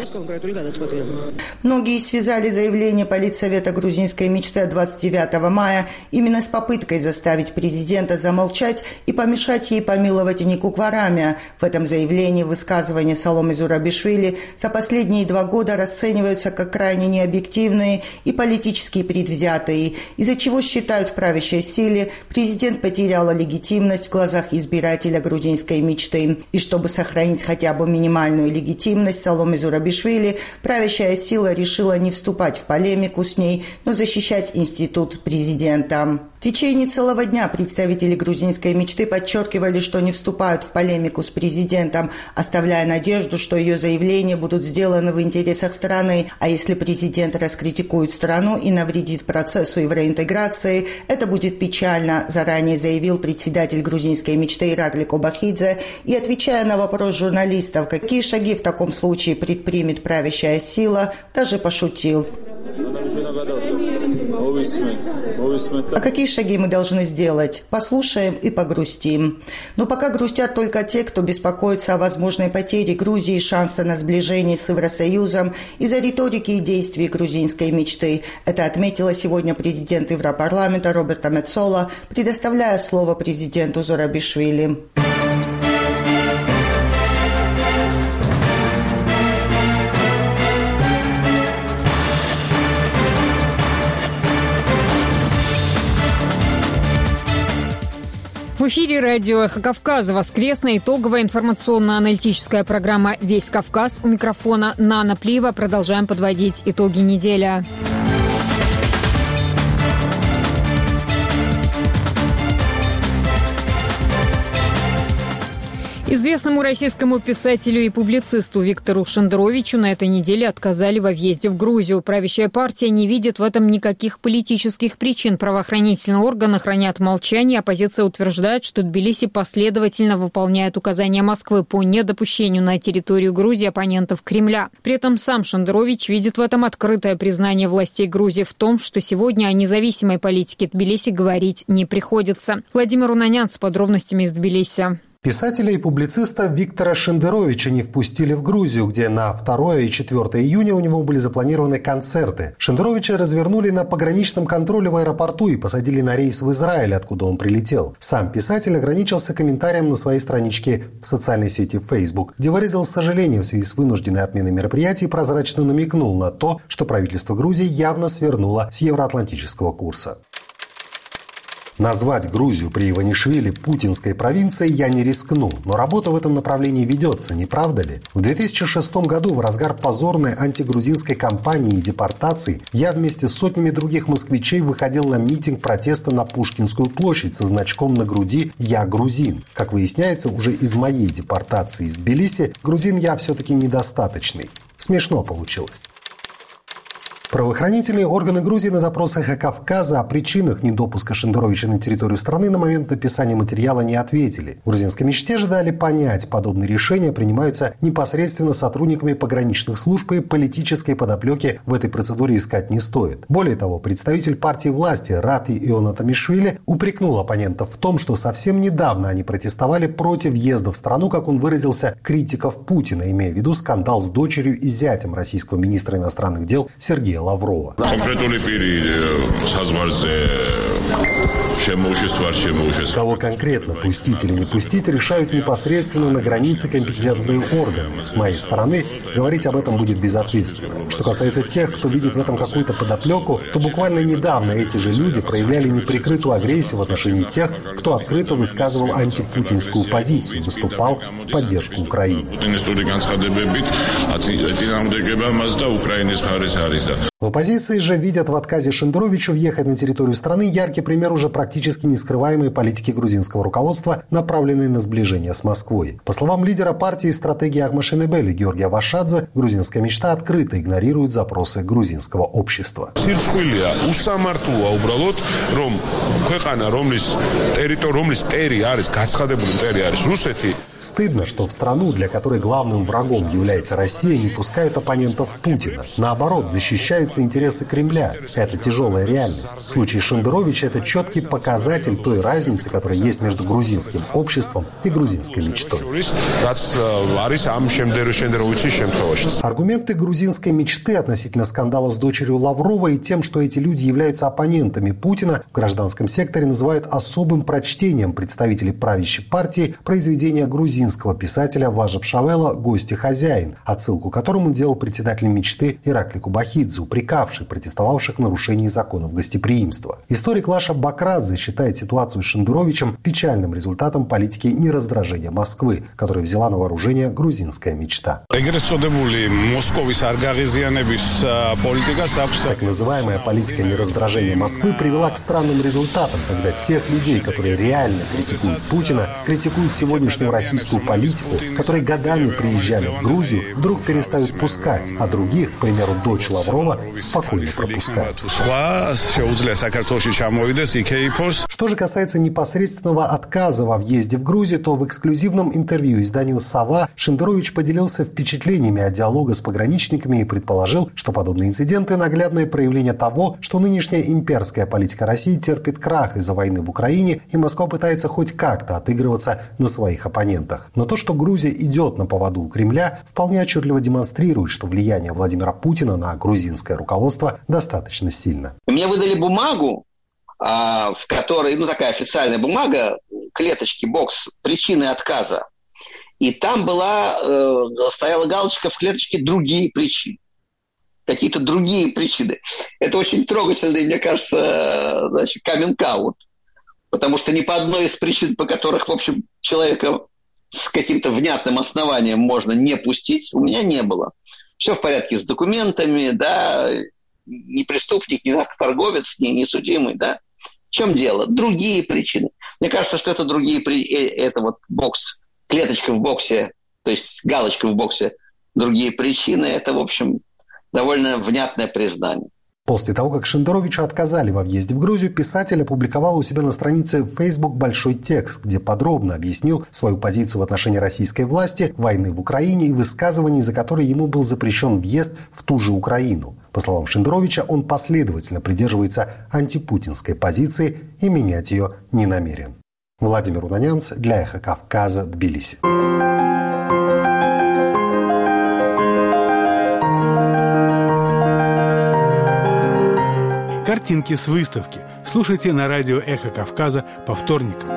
Многие связали заявление Политсовета грузинской мечты от двадцать девятого мая именно с попыткой заставить президента замолчать и помешать ей помиловать Нику Гварамия. В этом заявлении высказывания Саломе Зурабишвили за последние два года расцениваются как крайне необъективные и политически предвзятые, из-за чего считают в правящей силе президент потеряла легитимность в глазах избирателя грузинской мечты. И чтобы сохранить хотя бы минимальную легитимность Саломе Зурабишвили, правящая сила решила не вступать в полемику с ней, но защищать институт президента. В течение целого дня представители грузинской мечты подчеркивали, что не вступают в полемику с президентом, оставляя надежду, что ее заявления будут сделаны в интересах страны. А если президент раскритикует страну и навредит процессу евроинтеграции, это будет печально, заранее заявил председатель грузинской мечты Иракли Кобахидзе. И, отвечая на вопрос журналистов, какие шаги в таком случае предпримет правящая сила, даже пошутил. А какие шаги мы должны сделать? Послушаем и погрустим. Но пока грустят только те, кто беспокоится о возможной потере Грузии шанса на сближение с Евросоюзом из-за риторики и действий грузинской мечты. Это отметила сегодня президент Европарламента Роберта Мецола, предоставляя слово президенту Зурабишвили. В эфире радио «Эхо Кавказа». Воскресная итоговая информационно-аналитическая программа «Весь Кавказ». У микрофона Нана Плиева. Продолжаем подводить итоги недели. Известному российскому писателю и публицисту Виктору Шендеровичу на этой неделе отказали во въезде в Грузию. Правящая партия не видит в этом никаких политических причин. Правоохранительные органы хранят молчание. Оппозиция утверждает, что Тбилиси последовательно выполняет указания Москвы по недопущению на территорию Грузии оппонентов Кремля. При этом сам Шендерович видит в этом открытое признание властей Грузии в том, что сегодня о независимой политике Тбилиси говорить не приходится. Владимир Унанян с подробностями из Тбилиси. Писателя и публициста Виктора Шендеровича не впустили в Грузию, где на второе и четвёртое июня у него были запланированы концерты. Шендеровича развернули на пограничном контроле в аэропорту и посадили на рейс в Израиль, откуда он прилетел. Сам писатель ограничился комментарием на своей страничке в социальной сети Facebook, где выразил сожаление в связи с вынужденной отменой мероприятий и прозрачно намекнул на то, что правительство Грузии явно свернуло с евроатлантического курса. Назвать Грузию при Иванишвили путинской провинцией я не рискну, но работа в этом направлении ведется, не правда ли? В две тысячи шестом году, в разгар позорной антигрузинской кампании и депортации, я вместе с сотнями других москвичей выходил на митинг протеста на Пушкинскую площадь со значком на груди «Я грузин». Как выясняется, уже из моей депортации из Тбилиси грузин я все-таки недостаточный. Смешно получилось. Правоохранительные органы Грузии на запрос «Эхо Кавказа» о причинах недопуска Шендеровича на территорию страны на момент написания материала не ответили. В грузинской мечте же дали понять, подобные решения принимаются непосредственно сотрудниками пограничных служб, и политической подоплеки в этой процедуре искать не стоит. Более того, представитель партии власти Рати Ионатамишвили упрекнул оппонентов в том, что совсем недавно они протестовали против въезда в страну, как он выразился, критиков Путина, имея в виду скандал с дочерью и зятем российского министра иностранных дел Сергея Лаврова. Кого конкретно пустить или не пустить, решают непосредственно на границе компетентные органы. С моей стороны, говорить об этом будет безответственно. Что касается тех, кто видит в этом какую-то подоплеку, то буквально недавно эти же люди проявляли неприкрытую агрессию в отношении тех, кто открыто высказывал антипутинскую позицию, выступал в поддержку Украины. В оппозиции же видят в отказе Шендеровича въехать на территорию страны яркий пример уже практически нескрываемой политики грузинского руководства, направленной на сближение с Москвой. По словам лидера партии «Стратегия Ахмашенебели» Георгия Вашадзе, грузинская мечта открыто игнорирует запросы грузинского общества. Стыдно, что в страну, для которой главным врагом является Россия, не пускают оппонентов Путина. Наоборот, защищаются интересы Кремля. Это тяжелая реальность. В случае Шендеровича это четкий показатель той разницы, которая есть между грузинским обществом и грузинской мечтой. Аргументы грузинской мечты относительно скандала с дочерью Лаврова и тем, что эти люди являются оппонентами Путина, в гражданском секторе называют особым прочтением представителей правящей партии произведения грузинского писателя Важа Пшавела «Гость и хозяин», отсылку к которому делал председатель мечты Иракли Кубахидзе, упрекавший протестовавших в нарушении законов гостеприимства. Историк Лаша Бакрадзе считает ситуацию с Шендеровичем печальным результатом политики нераздражения Москвы, которую взяла на вооружение грузинская мечта. Так называемая политика нераздражения Москвы привела к странным результатам, когда тех людей, которые реально критикуют Путина, критикуют сегодняшнюю российскую политику, которые годами приезжали в Грузию, вдруг перестают пускать, а других, к примеру, дочь Лаврова, спокойно пропускают. Что же касается непосредственного отказа во въезде в Грузию, то в эксклюзивном интервью изданию «Сова» Шендерович поделился впечатлениями от диалога с пограничниками и предположил, что подобные инциденты – наглядное проявление того, что нынешняя имперская политика России терпит крах из-за войны в Украине, и Москва пытается хоть как-то отыгрываться на своих оппонентах. Но то, что Грузия идет на поводу у Кремля, вполне отчетливо демонстрирует, что влияние Владимира Путина на грузинское руководство достаточно сильно. Мне выдали бумагу, в которой, ну такая официальная бумага, клеточки, бокс, причины отказа. И там была, стояла галочка в клеточке «другие причины». Какие-то другие причины. Это очень трогательный, мне кажется, значит, каминг-аут. Потому что ни по одной из причин, по которых, в общем, человека с каким-то внятным основанием можно не пустить, у меня не было. Все в порядке с документами, да, ни преступник, ни наркоторговец, ни, ни судимый, да. В чем дело? Другие причины. Мне кажется, что это другие, это вот бокс клеточка в боксе, то есть галочка в боксе «другие причины», это, в общем, довольно внятное признание. После того, как Шендеровичу отказали во въезде в Грузию, писатель опубликовал у себя на странице в Facebook большой текст, где подробно объяснил свою позицию в отношении российской власти, войны в Украине и высказываний, за которые ему был запрещен въезд в ту же Украину. По словам Шендеровича, он последовательно придерживается антипутинской позиции и менять ее не намерен. Владимир Унанянц для «Эхо Кавказа», Тбилиси. Картинки с выставки слушайте на радио «Эхо Кавказа» по вторникам.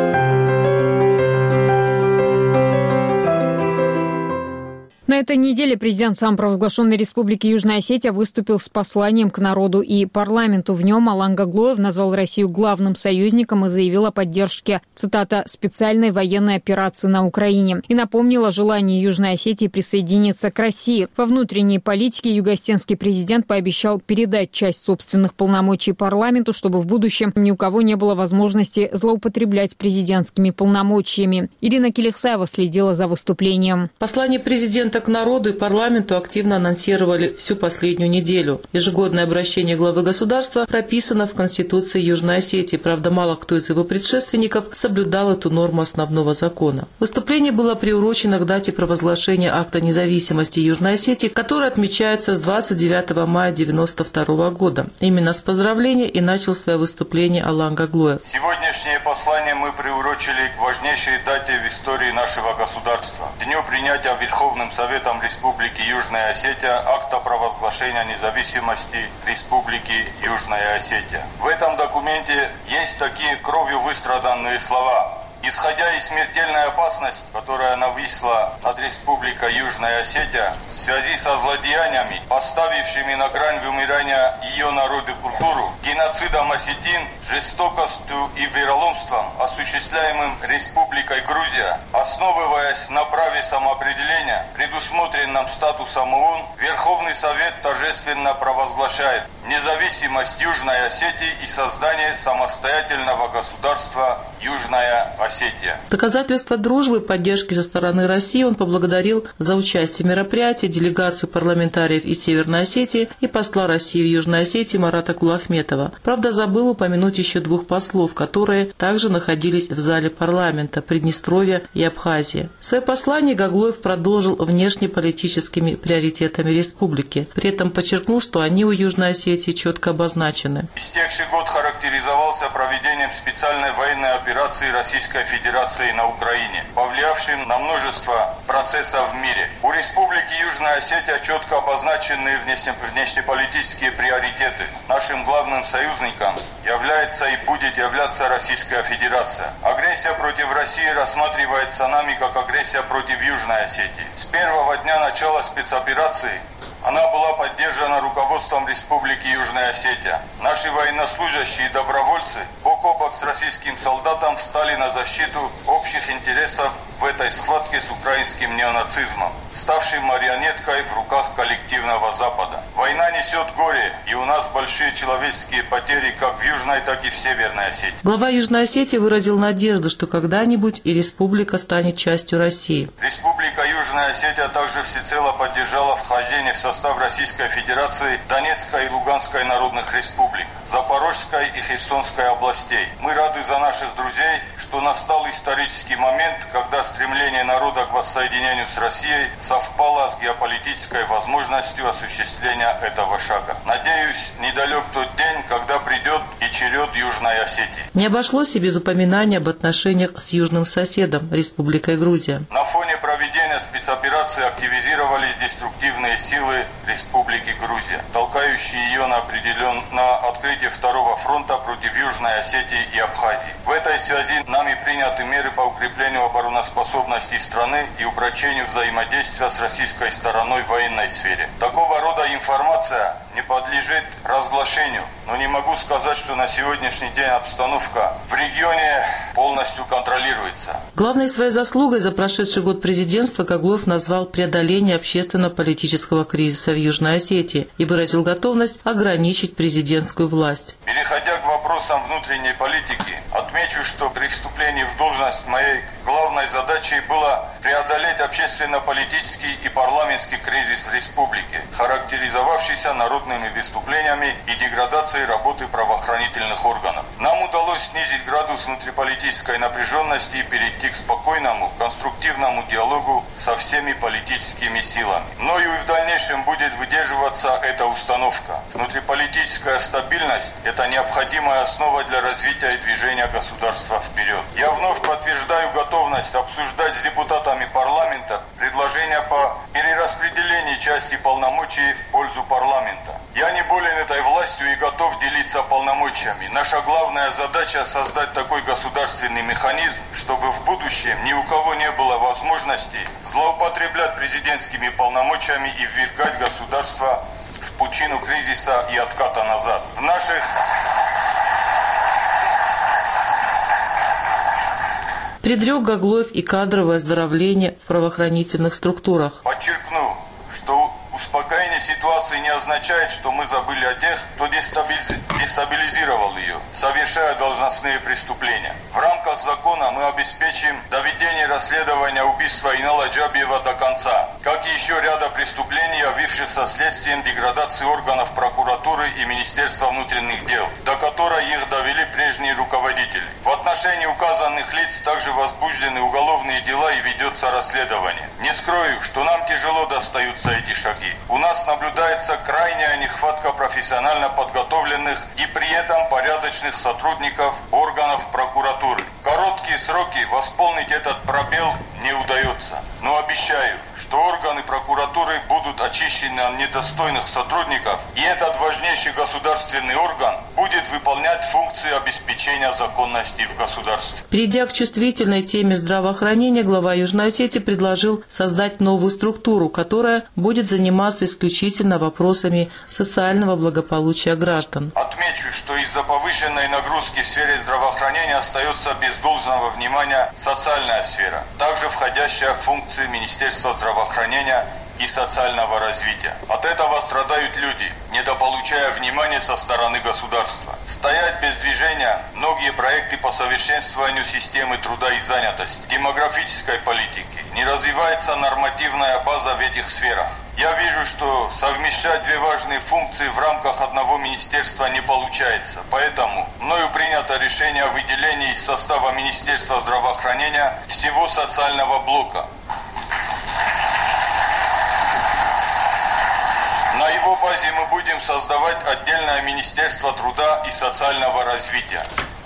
На этой неделе президент самопровозглашенной Республики Южная Осетия выступил с посланием к народу и парламенту. В нем Алан Гаглоев назвал Россию главным союзником и заявил о поддержке, цитата, «специальной военной операции на Украине» и напомнил о желании Южной Осетии присоединиться к России. Во внутренней политике югоосетинский президент пообещал передать часть собственных полномочий парламенту, чтобы в будущем ни у кого не было возможности злоупотреблять президентскими полномочиями. Ирина Келихсаева следила за выступлением. Послание президента к народу и парламенту активно анонсировали всю последнюю неделю. Ежегодное обращение главы государства прописано в Конституции Южной Осетии. Правда, мало кто из его предшественников соблюдал эту норму основного закона. Выступление было приурочено к дате провозглашения акта независимости Южной Осетии, который отмечается с двадцать девятого мая девяносто второго года. Именно с поздравления и начал свое выступление Алан Гаглоев. Сегодняшнее послание мы приурочили к важнейшей дате в истории нашего государства. Дню принятия Верховным Советом Советом Республики Южная Осетия акта провозглашения независимости Республики Южная Осетия. В этом документе есть такие кровью выстраданные слова. Исходя из смертельной опасности, которая нависла над Республикой Южная Осетия в связи со злодеяниями, поставившими на грань вымирания ее народа и культуру, геноцидом осетин, жестокостью и вероломством, осуществляемым Республикой Грузия, основываясь на праве самоопределения, предусмотренном статусом ООН, Верховный Совет торжественно провозглашает независимость Южной Осетии и создание самостоятельного государства Южная Осетия. Доказательство дружбы и поддержки со стороны России он поблагодарил за участие в мероприятии делегацию парламентариев из Северной Осетии и посла России в Южной Осетии Марата Кулахметова. Правда, забыл упомянуть еще двух послов, которые также находились в зале парламента Приднестровья и Абхазии. В своем послании Гаглоев продолжил внешнеполитическими приоритетами республики. При этом подчеркнул, что они у Южной Осетии четко обозначены. Истекший год характеризовался проведением специальной военной операции Российской Федерации на Украине, повлиявшим на множество процессов в мире. У Республики Южная Осетия четко обозначены внешнеполитические приоритеты. Нашим главным союзником является и будет являться Российская Федерация. Агрессия против России рассматривается нами как агрессия против Южной Осетии. С первого дня начала спецоперации она была поддержана руководством Республики Южная Осетия. Наши военнослужащие и добровольцы бок о бок с российским солдатом встали на защиту общих интересов в этой схватке с украинским неонацизмом, ставшим марионеткой в руках коллективного Запада. Война несет горе, и у нас большие человеческие потери как в Южной, так и в Северной Осетии. Глава Южной Осетии выразил надежду, что когда-нибудь и республика станет частью России. Республика Южная Осетия также всецело поддержала вхождение в состав Российской Федерации Донецкой и Луганской народных республик, Запорожской и Херсонской областей. Мы рады за наших друзей, что настал исторический момент, когда стремление народа к воссоединению с Россией совпало с геополитической возможностью осуществления этого шага. Надеюсь, недалек тот день, когда придет и черед Южной Осетии. Не обошлось и без упоминания об отношениях с южным соседом, Республикой Грузия. На фоне проведения спецоперации активизировались деструктивные силы Республики Грузия, толкающие ее на, определен... на открытие второго фронта против Южной Осетии и Абхазии. В этой связи нами приняты меры по укреплению обороноспособности страны и упрочению взаимодействия с российской стороной в военной сфере. Такого рода информация не подлежит разглашению, но не могу сказать, что на сегодняшний день обстановка в регионе полностью контролируется. Главной своей заслугой за прошедший год президентства Гаглоев назвал поддержал преодоление общественно-политического кризиса в Южной Осетии и выразил готовность ограничить президентскую власть. Переходя к вопросам внутренней политики, отмечу, что при вступлении в должность моей главной задачей было преодолеть общественно-политический и парламентский кризис в республике, характеризовавшийся народными выступлениями и деградацией работы правоохранительных органов. Нам удалось снизить градус внутриполитической напряженности и перейти к спокойному, конструктивному диалогу со всеми политическими силами. Но и в дальнейшем будет выдерживаться эта установка. Внутриполитическая стабильность – это необходимая основа для развития и движения государства вперед. Я вновь подтверждаю готовность обсуждать с депутатами парламента предложения по перераспределению части полномочий в пользу парламента. Я не болен этой властью и готов делиться полномочиями. Наша главная задача – создать такой государственный механизм, чтобы в будущем ни у кого не было возможности злоупотреблять президентскими полномочиями и ввергать государство в пучину кризиса и отката назад. В наших... Предрек Гаглоев и кадровое оздоровление в правоохранительных структурах. Подчеркну, что успокоение ситуации не означает, что мы забыли о тех, кто дестабилизировал ее, совершая должностные преступления. В рамках закона мы обеспечим доведение расследования убийства Инала Джабиева до конца, как и еще ряда преступлений, явившихся следствием деградации органов прокуратуры и Министерства внутренних дел, до которой их довели прежние руководители. В отношении указанных лиц также возбуждены уголовные дела и ведется расследование. Не скрою, что нам тяжело достаются эти шаги. У нас наблюдается крайняя нехватка профессионально подготовленных и при этом порядочных сотрудников органов прокуратуры. В короткие сроки восполнить этот пробел не удается. Но обещаю, что органы прокуратуры будут очищены от недостойных сотрудников, и этот важнейший государственный орган будет выполнять функции обеспечения законности в государстве. Перейдя к чувствительной теме здравоохранения, глава Южной Осетии предложил создать новую структуру, которая будет заниматься исключительно вопросами социального благополучия граждан. Отмечу, что из-за повышенной нагрузки в сфере здравоохранения остается без должного внимания социальная сфера, также входящая в функции Министерства здравоохранения и социального развития. От этого страдают люди, недополучая внимания со стороны государства. Стоять без движения многие проекты по совершенствованию системы труда и занятости, демографической политики. Не развивается нормативная база в этих сферах. Я вижу, что совмещать две важные функции в рамках одного министерства не получается. Поэтому мною принято решение о выделении из состава Министерства здравоохранения всего социального блока. На его базе мы будем создавать отдельное Министерство труда и социального развития.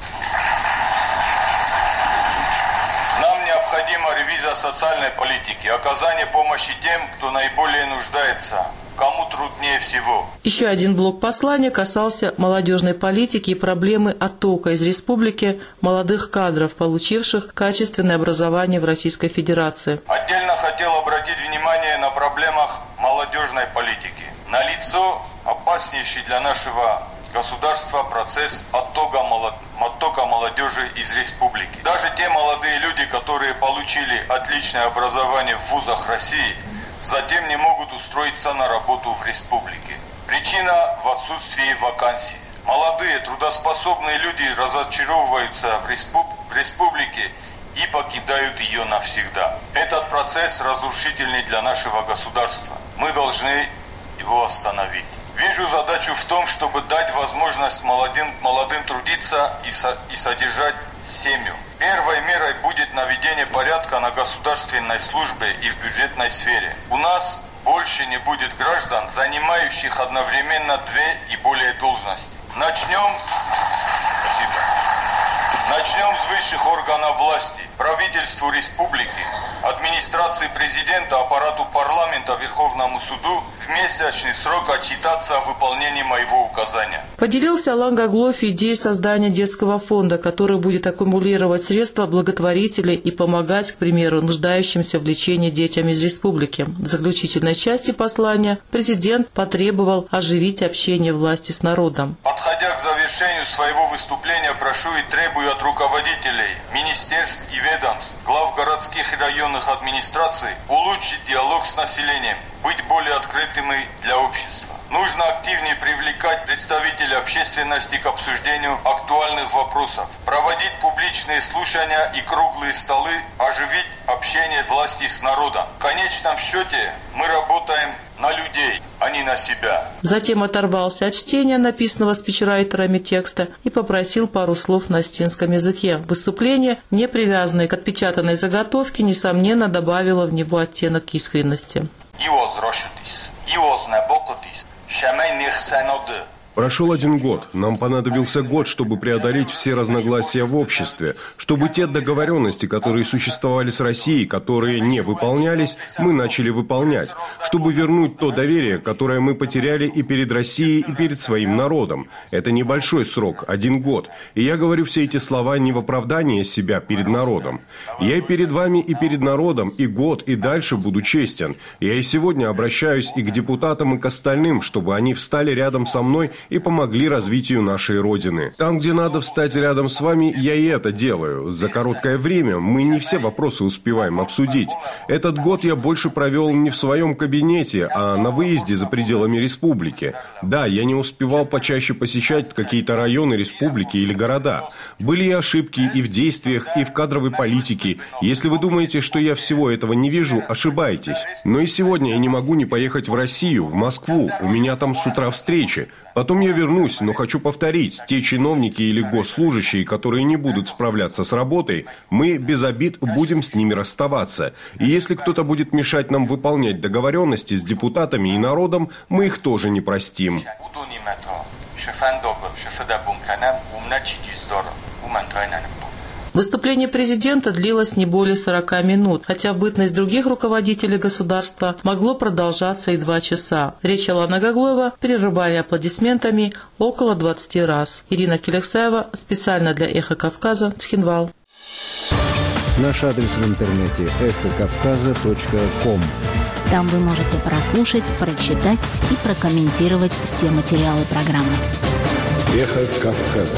Нам необходима ревизия социальной политики, оказание помощи тем, кто наиболее нуждается, кому труднее всего. Еще один блок послания касался молодежной политики и проблемы оттока из республики молодых кадров, получивших качественное образование в Российской Федерации. Отдельно хотел обратить внимание на проблемах молодежной политики. Налицо опаснейший для нашего государства процесс оттока, молод... оттока молодежи из республики. Даже те молодые люди, которые получили отличное образование в вузах России, затем не могут устроиться на работу в республике. Причина в отсутствии вакансий. Молодые трудоспособные люди разочаровываются в, респуб... в республике и покидают ее навсегда. Этот процесс разрушительный для нашего государства. Мы должны его остановить. Вижу задачу в том, чтобы дать возможность молодым, молодым трудиться и, со, и содержать семью. Первой мерой будет наведение порядка на государственной службе и в бюджетной сфере. У нас больше не будет граждан, занимающих одновременно две и более должности. Начнем... Спасибо. Начнем с высших органов власти, правительству республики, администрации президента, аппарату парламента, Верховному суду в месячный срок отчитаться о выполнении моего указания. Поделился Алан Гаглоев идеей создания детского фонда, который будет аккумулировать средства благотворителей и помогать, к примеру, нуждающимся в лечении детям из республики. В заключительной части послания президент потребовал оживить общение власти с народом. Подходя к завершению завершению своего выступления прошу и требую от руководителей министерств и ведомств, глав городских и районных администраций улучшить диалог с населением, быть более открытыми для общества. Нужно активнее привлекать представителей общественности к обсуждению актуальных вопросов, проводить публичные слушания и круглые столы, оживить общение власти с народом. В конечном счете мы работаем на людей, а не на себя. Затем оторвался от чтения написанного спичрайтерами текста и попросил пару слов на остинском языке. Выступление, не привязанное к отпечатанной заготовке, несомненно добавило в него оттенок искренности. Прошел один год. Нам понадобился год, чтобы преодолеть все разногласия в обществе, чтобы те договоренности, которые существовали с Россией, которые не выполнялись, мы начали выполнять, чтобы вернуть то доверие, которое мы потеряли и перед Россией, и перед своим народом. Это небольшой срок, один год. И я говорю все эти слова не в оправдание себя перед народом. Я и перед вами, и перед народом, и год, и дальше буду честен. Я и сегодня обращаюсь и к депутатам, и к остальным, чтобы они встали рядом со мной и помогли развитию нашей Родины. Там, где надо встать рядом с вами, я и это делаю. За короткое время мы не все вопросы успеваем обсудить. Этот год я больше провел не в своем кабинете, а на выезде за пределами республики. Да, я не успевал почаще посещать какие-то районы республики или города. Были и ошибки и в действиях, и в кадровой политике. Если вы думаете, что я всего этого не вижу, ошибаетесь. Но и сегодня я не могу не поехать в Россию, в Москву. У меня там с утра встречи. Потом я вернусь, но хочу повторить, те чиновники или госслужащие, которые не будут справляться с работой, мы без обид будем с ними расставаться. И если кто-то будет мешать нам выполнять договоренности с депутатами и народом, мы их тоже не простим. Выступление президента длилось не более сорока минут, хотя бытность других руководителей государства могло продолжаться и два часа. Речь Алана Гаглоева перерывали аплодисментами около двадцати раз. Ирина Келексаева специально для «Эхо Кавказа», Цхинвал. Наш адрес в интернете эхо кавказа точка ком. Там вы можете прослушать, прочитать и прокомментировать все материалы программы. «Эхо Кавказа».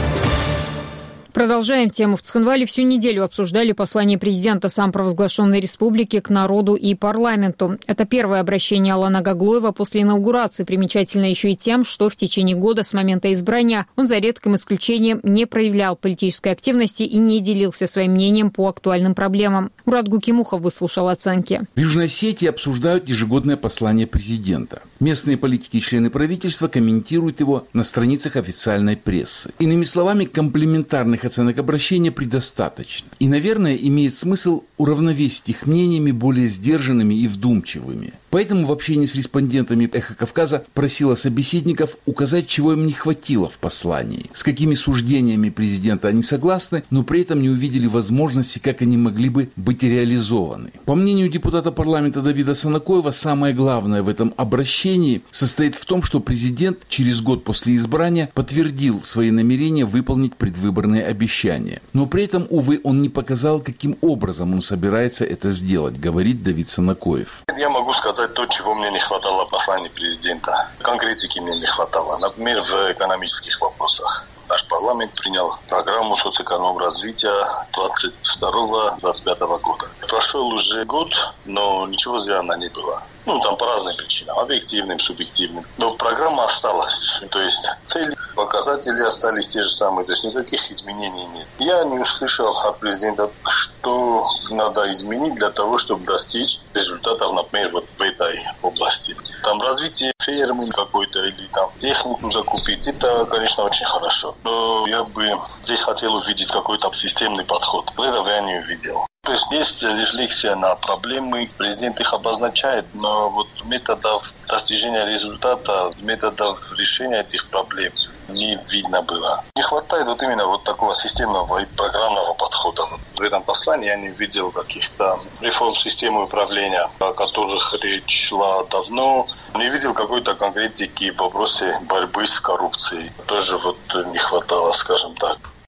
Продолжаем тему. В Цхинвале всю неделю обсуждали послание президента самопровозглашенной республики к народу и парламенту. Это первое обращение Алана Гаглоева после инаугурации, примечательно еще и тем, что в течение года с момента избрания он за редким исключением не проявлял политической активности и не делился своим мнением по актуальным проблемам. Мурат Гукимухов выслушал оценки. В Южной Осетии обсуждают ежегодное послание президента. Местные политики и члены правительства комментируют его на страницах официальной прессы. Иными словами, комплиментарных оценок обращения предостаточно. И, наверное, имеет смысл уравновесить их мнениями более сдержанными и вдумчивыми. Поэтому в общении с респондентами «Эхо Кавказа» просила собеседников указать, чего им не хватило в послании, с какими суждениями президента они согласны, но при этом не увидели возможности, как они могли бы быть реализованы. По мнению депутата парламента Давида Санакоева, самое главное в этом обращении состоит в том, что президент через год после избрания подтвердил свои намерения выполнить предвыборные обещания. Но при этом, увы, он не показал, каким образом он собирается это сделать, говорит Давид Санакоев. Я могу сказать то, чего мне не хватало в послании президента. Конкретики мне не хватало. Например, в экономических вопросах. Наш парламент принял программу социоэкономразвития двадцать второго — двадцать пятого года. Прошел уже год, но ничего сделано не было. Ну, там по разным причинам, объективным, субъективным. Но программа осталась. То есть цели, показатели остались те же самые. То есть никаких изменений нет. Я не услышал от президента, что надо изменить для того, чтобы достичь результатов, например, вот в этой области. Там развитие фермы какой-то или там технику закупить, это, конечно, очень хорошо. Но я бы здесь хотел увидеть какой-то системный подход. Этого я не увидел. То есть есть рефлексия на проблемы, президент их обозначает, но вот методов достижения результата, методов решения этих проблем не видно было. Не хватает вот именно вот такого системного и программного подхода. В этом послании я не видел каких-то реформ системы управления, о которых речь шла давно. Не видел какой-то конкретики в вопросе борьбы с коррупцией. Тоже вот не хватало, скажем так.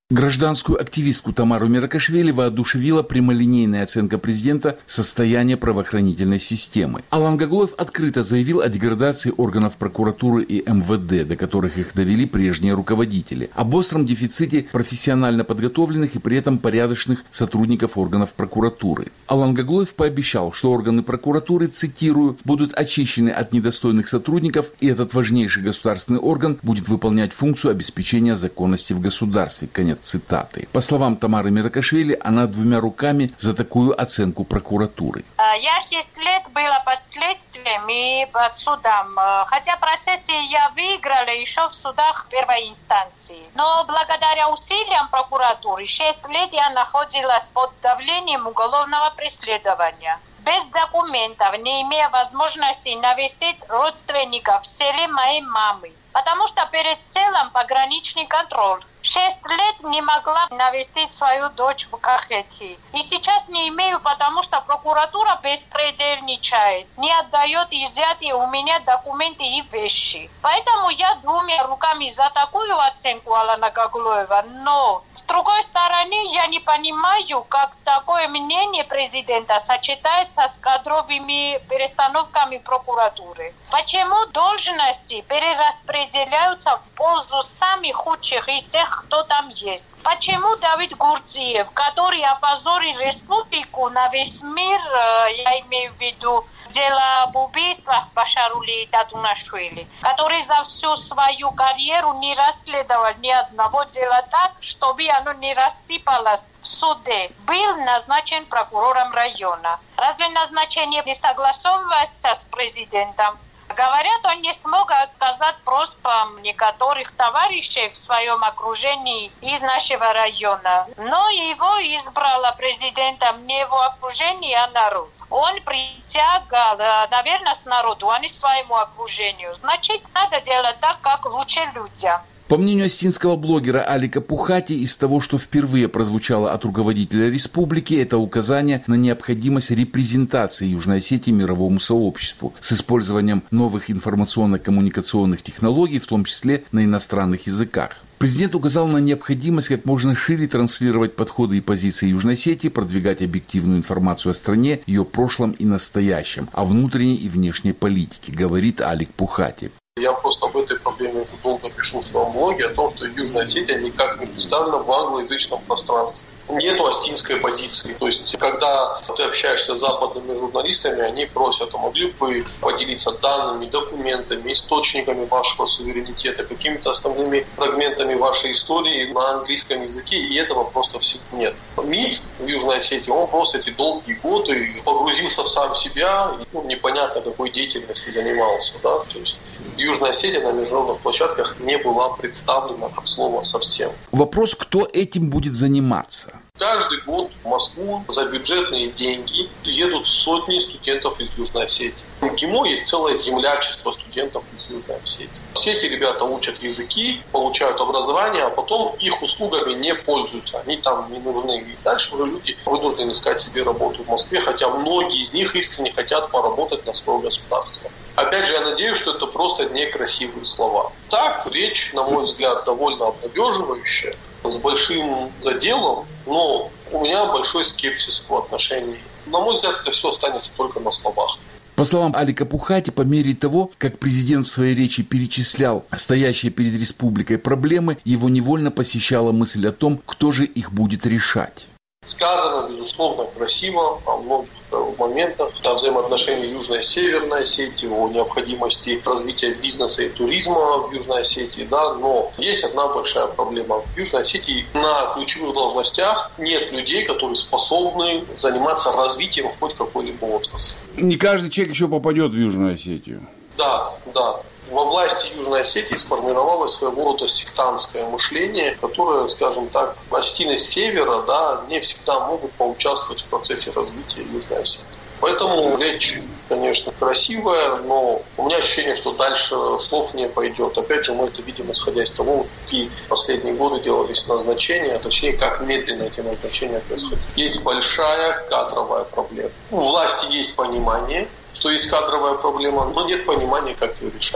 Гражданскую активистку Тамару Меракашвили воодушевила прямолинейная оценка президента состояния правоохранительной системы. Алан Гаглоев открыто заявил о деградации органов прокуратуры и эм вэ дэ, до которых их довели прежние руководители, об остром дефиците профессионально подготовленных и при этом порядочных сотрудников органов прокуратуры. Алан Гаглоев пообещал, что органы прокуратуры, цитирую, будут очищены от недостойных сотрудников, и этот важнейший государственный орган будет выполнять функцию обеспечения законности в государстве. Конец цитаты. По словам Тамары Меракашвили, она двумя руками за такую оценку прокуратуры. Я шесть лет была под следствием и под судом. Хотя процессы я выиграла еще в судах первой инстанции. Но благодаря усилиям прокуратуры шесть лет я находилась под давлением уголовного преследования. Без документов, не имея возможности навестить родственников в селе моей мамы. Потому что перед селом пограничный контроль. Шесть лет не могла навестить свою дочь в Кахете. И сейчас не имею, потому что прокуратура беспредельничает. Не отдает изъятые у меня документы и вещи. Поэтому я двумя руками за такую оценку Алана Гаглоева. Но с другой стороны, я не понимаю, как такое мнение президента сочетается с кадровыми перестановками прокуратуры. Почему должности перераспределяются в пользу самых худших из тех, кто там есть? Почему Давид Гурдиев, который опозорил республику на весь мир, я имею в виду дело об убийствах Башарули и Татунашвили, который за всю свою карьеру не расследовал ни одного дела так, чтобы оно не рассыпалось в суде, был назначен прокурором района? Разве назначение не согласовывается с президентом? Говорят, он не смог отказать просьбам некоторых товарищей в своем окружении из нашего района. Но его избрала президентом не его окружение, а народ. Он присягал, наверное, с народу, а не своему окружению. Значит, надо делать так, как лучше людям. По мнению остинского блогера Алика Пухати, из того, что впервые прозвучало от руководителя республики, это указание на необходимость репрезентации Южной Осетии мировому сообществу с использованием новых информационно-коммуникационных технологий, в том числе на иностранных языках. Президент указал на необходимость как можно шире транслировать подходы и позиции Южной Осетии, продвигать объективную информацию о стране, ее прошлом и настоящем, о внутренней и внешней политике, говорит Алик Пухати. Я просто об этой проблеме уже долго пишу в своем блоге, о том, что Южная Осетия никак не представлена в англоязычном пространстве. Нету остинской позиции. То есть, когда ты общаешься с западными журналистами, они просят, а могли бы поделиться данными, документами, источниками вашего суверенитета, какими-то основными фрагментами вашей истории на английском языке, и этого просто всего нет. МИД в Южной Осетии, он просто эти долгие годы погрузился в сам себя, и ну, непонятно какой деятельностью занимался. Да? То есть, Южная Осетия на международных площадках не была представлена от слова совсем. Вопрос, кто этим будет заниматься? Каждый год в Москву за бюджетные деньги едут сотни студентов из Южной Осетии. В ГИМО есть целое землячество студентов из Южной Осетии. Все эти ребята учат языки, получают образование, а потом их услугами не пользуются. Они там не нужны. И дальше уже люди вынуждены искать себе работу в Москве, хотя многие из них искренне хотят поработать на свое государство. Опять же, я надеюсь, что это просто некрасивые слова. Так, речь, на мой взгляд, довольно обнадеживающая, с большим заделом, но у меня большой скепсис в отношении. На мой взгляд, это все останется только на словах. По словам Алика Пухати, по мере того, как президент в своей речи перечислял стоящие перед республикой проблемы, его невольно посещала мысль о том, кто же их будет решать. Сказано, безусловно, красиво о многих моментах, о взаимоотношении Южной и Северной Осетии, о необходимости развития бизнеса и туризма в Южной Осетии, да, но есть одна большая проблема. В Южной Осетии на ключевых должностях нет людей, которые способны заниматься развитием хоть какой-либо отрасли. Не каждый человек еще попадет в Южную Осетию. Да, да. Во власти Южной Осетии сформировалось своего рода сектантское мышление, которое, скажем так, осетины с севера, да, не всегда могут поучаствовать в процессе развития Южной Осетии. Поэтому речь, конечно, красивая, но у меня ощущение, что дальше слов не пойдет. Опять же, мы это видим, исходя из того, какие последние годы делались назначения, а точнее, как медленно эти назначения происходят. Есть большая кадровая проблема. У власти есть понимание, что есть кадровая проблема, но нет понимания, как ее решать.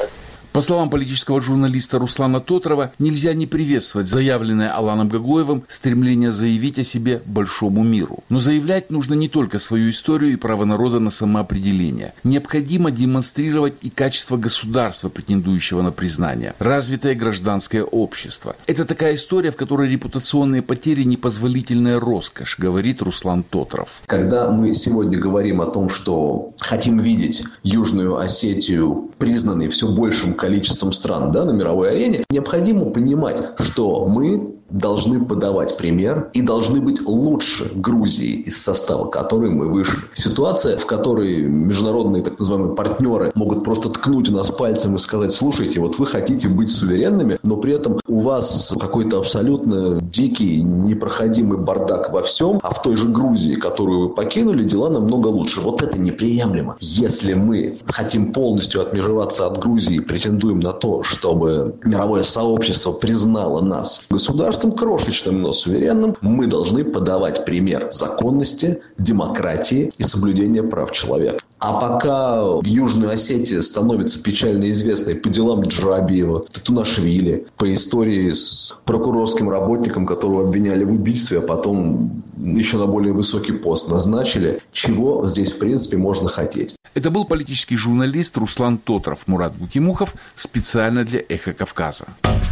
По словам политического журналиста Руслана Тотрова, нельзя не приветствовать заявленное Аланом Гагоевым стремление заявить о себе большому миру. Но заявлять нужно не только свою историю и право народа на самоопределение. Необходимо демонстрировать и качество государства, претендующего на признание, развитое гражданское общество. Это такая история, в которой репутационные потери – непозволительная роскошь, говорит Руслан Тотров. Когда мы сегодня говорим о том, что хотим видеть Южную Осетию признанной все большим количеством стран, да, на мировой арене, необходимо понимать, что мы должны подавать пример и должны быть лучше Грузии, из состава которой мы вышли. Ситуация, в которой международные так называемые партнеры могут просто ткнуть нас пальцем и сказать: слушайте, вот вы хотите быть суверенными, но при этом у вас какой-то абсолютно дикий, непроходимый бардак во всем, а в той же Грузии, которую вы покинули, дела намного лучше. Вот это неприемлемо. Если мы хотим полностью отмежеваться от Грузии и претендуем на то, чтобы мировое сообщество признало нас государством, крошечным, но суверенным, мы должны подавать пример законности, демократии и соблюдения прав человека. А пока Южная Осетия становится печально известной по делам Джарабиева, Татунашвили, по истории с прокурорским работником, которого обвиняли в убийстве, а потом еще на более высокий пост назначили, чего здесь в принципе можно хотеть. Это был политический журналист Руслан Тотров. Мурат Гутимухов специально для «Эхо Кавказа».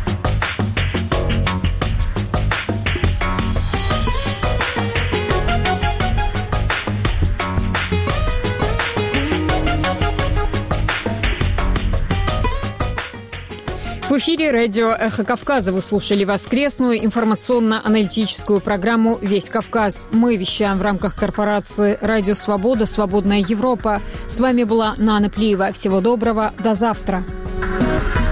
В эфире радио «Эхо Кавказа». Вы слушали воскресную информационно-аналитическую программу «Весь Кавказ». Мы вещаем в рамках корпорации «Радио Свобода. Свободная Европа». С вами была Нана Плиева. Всего доброго. До завтра.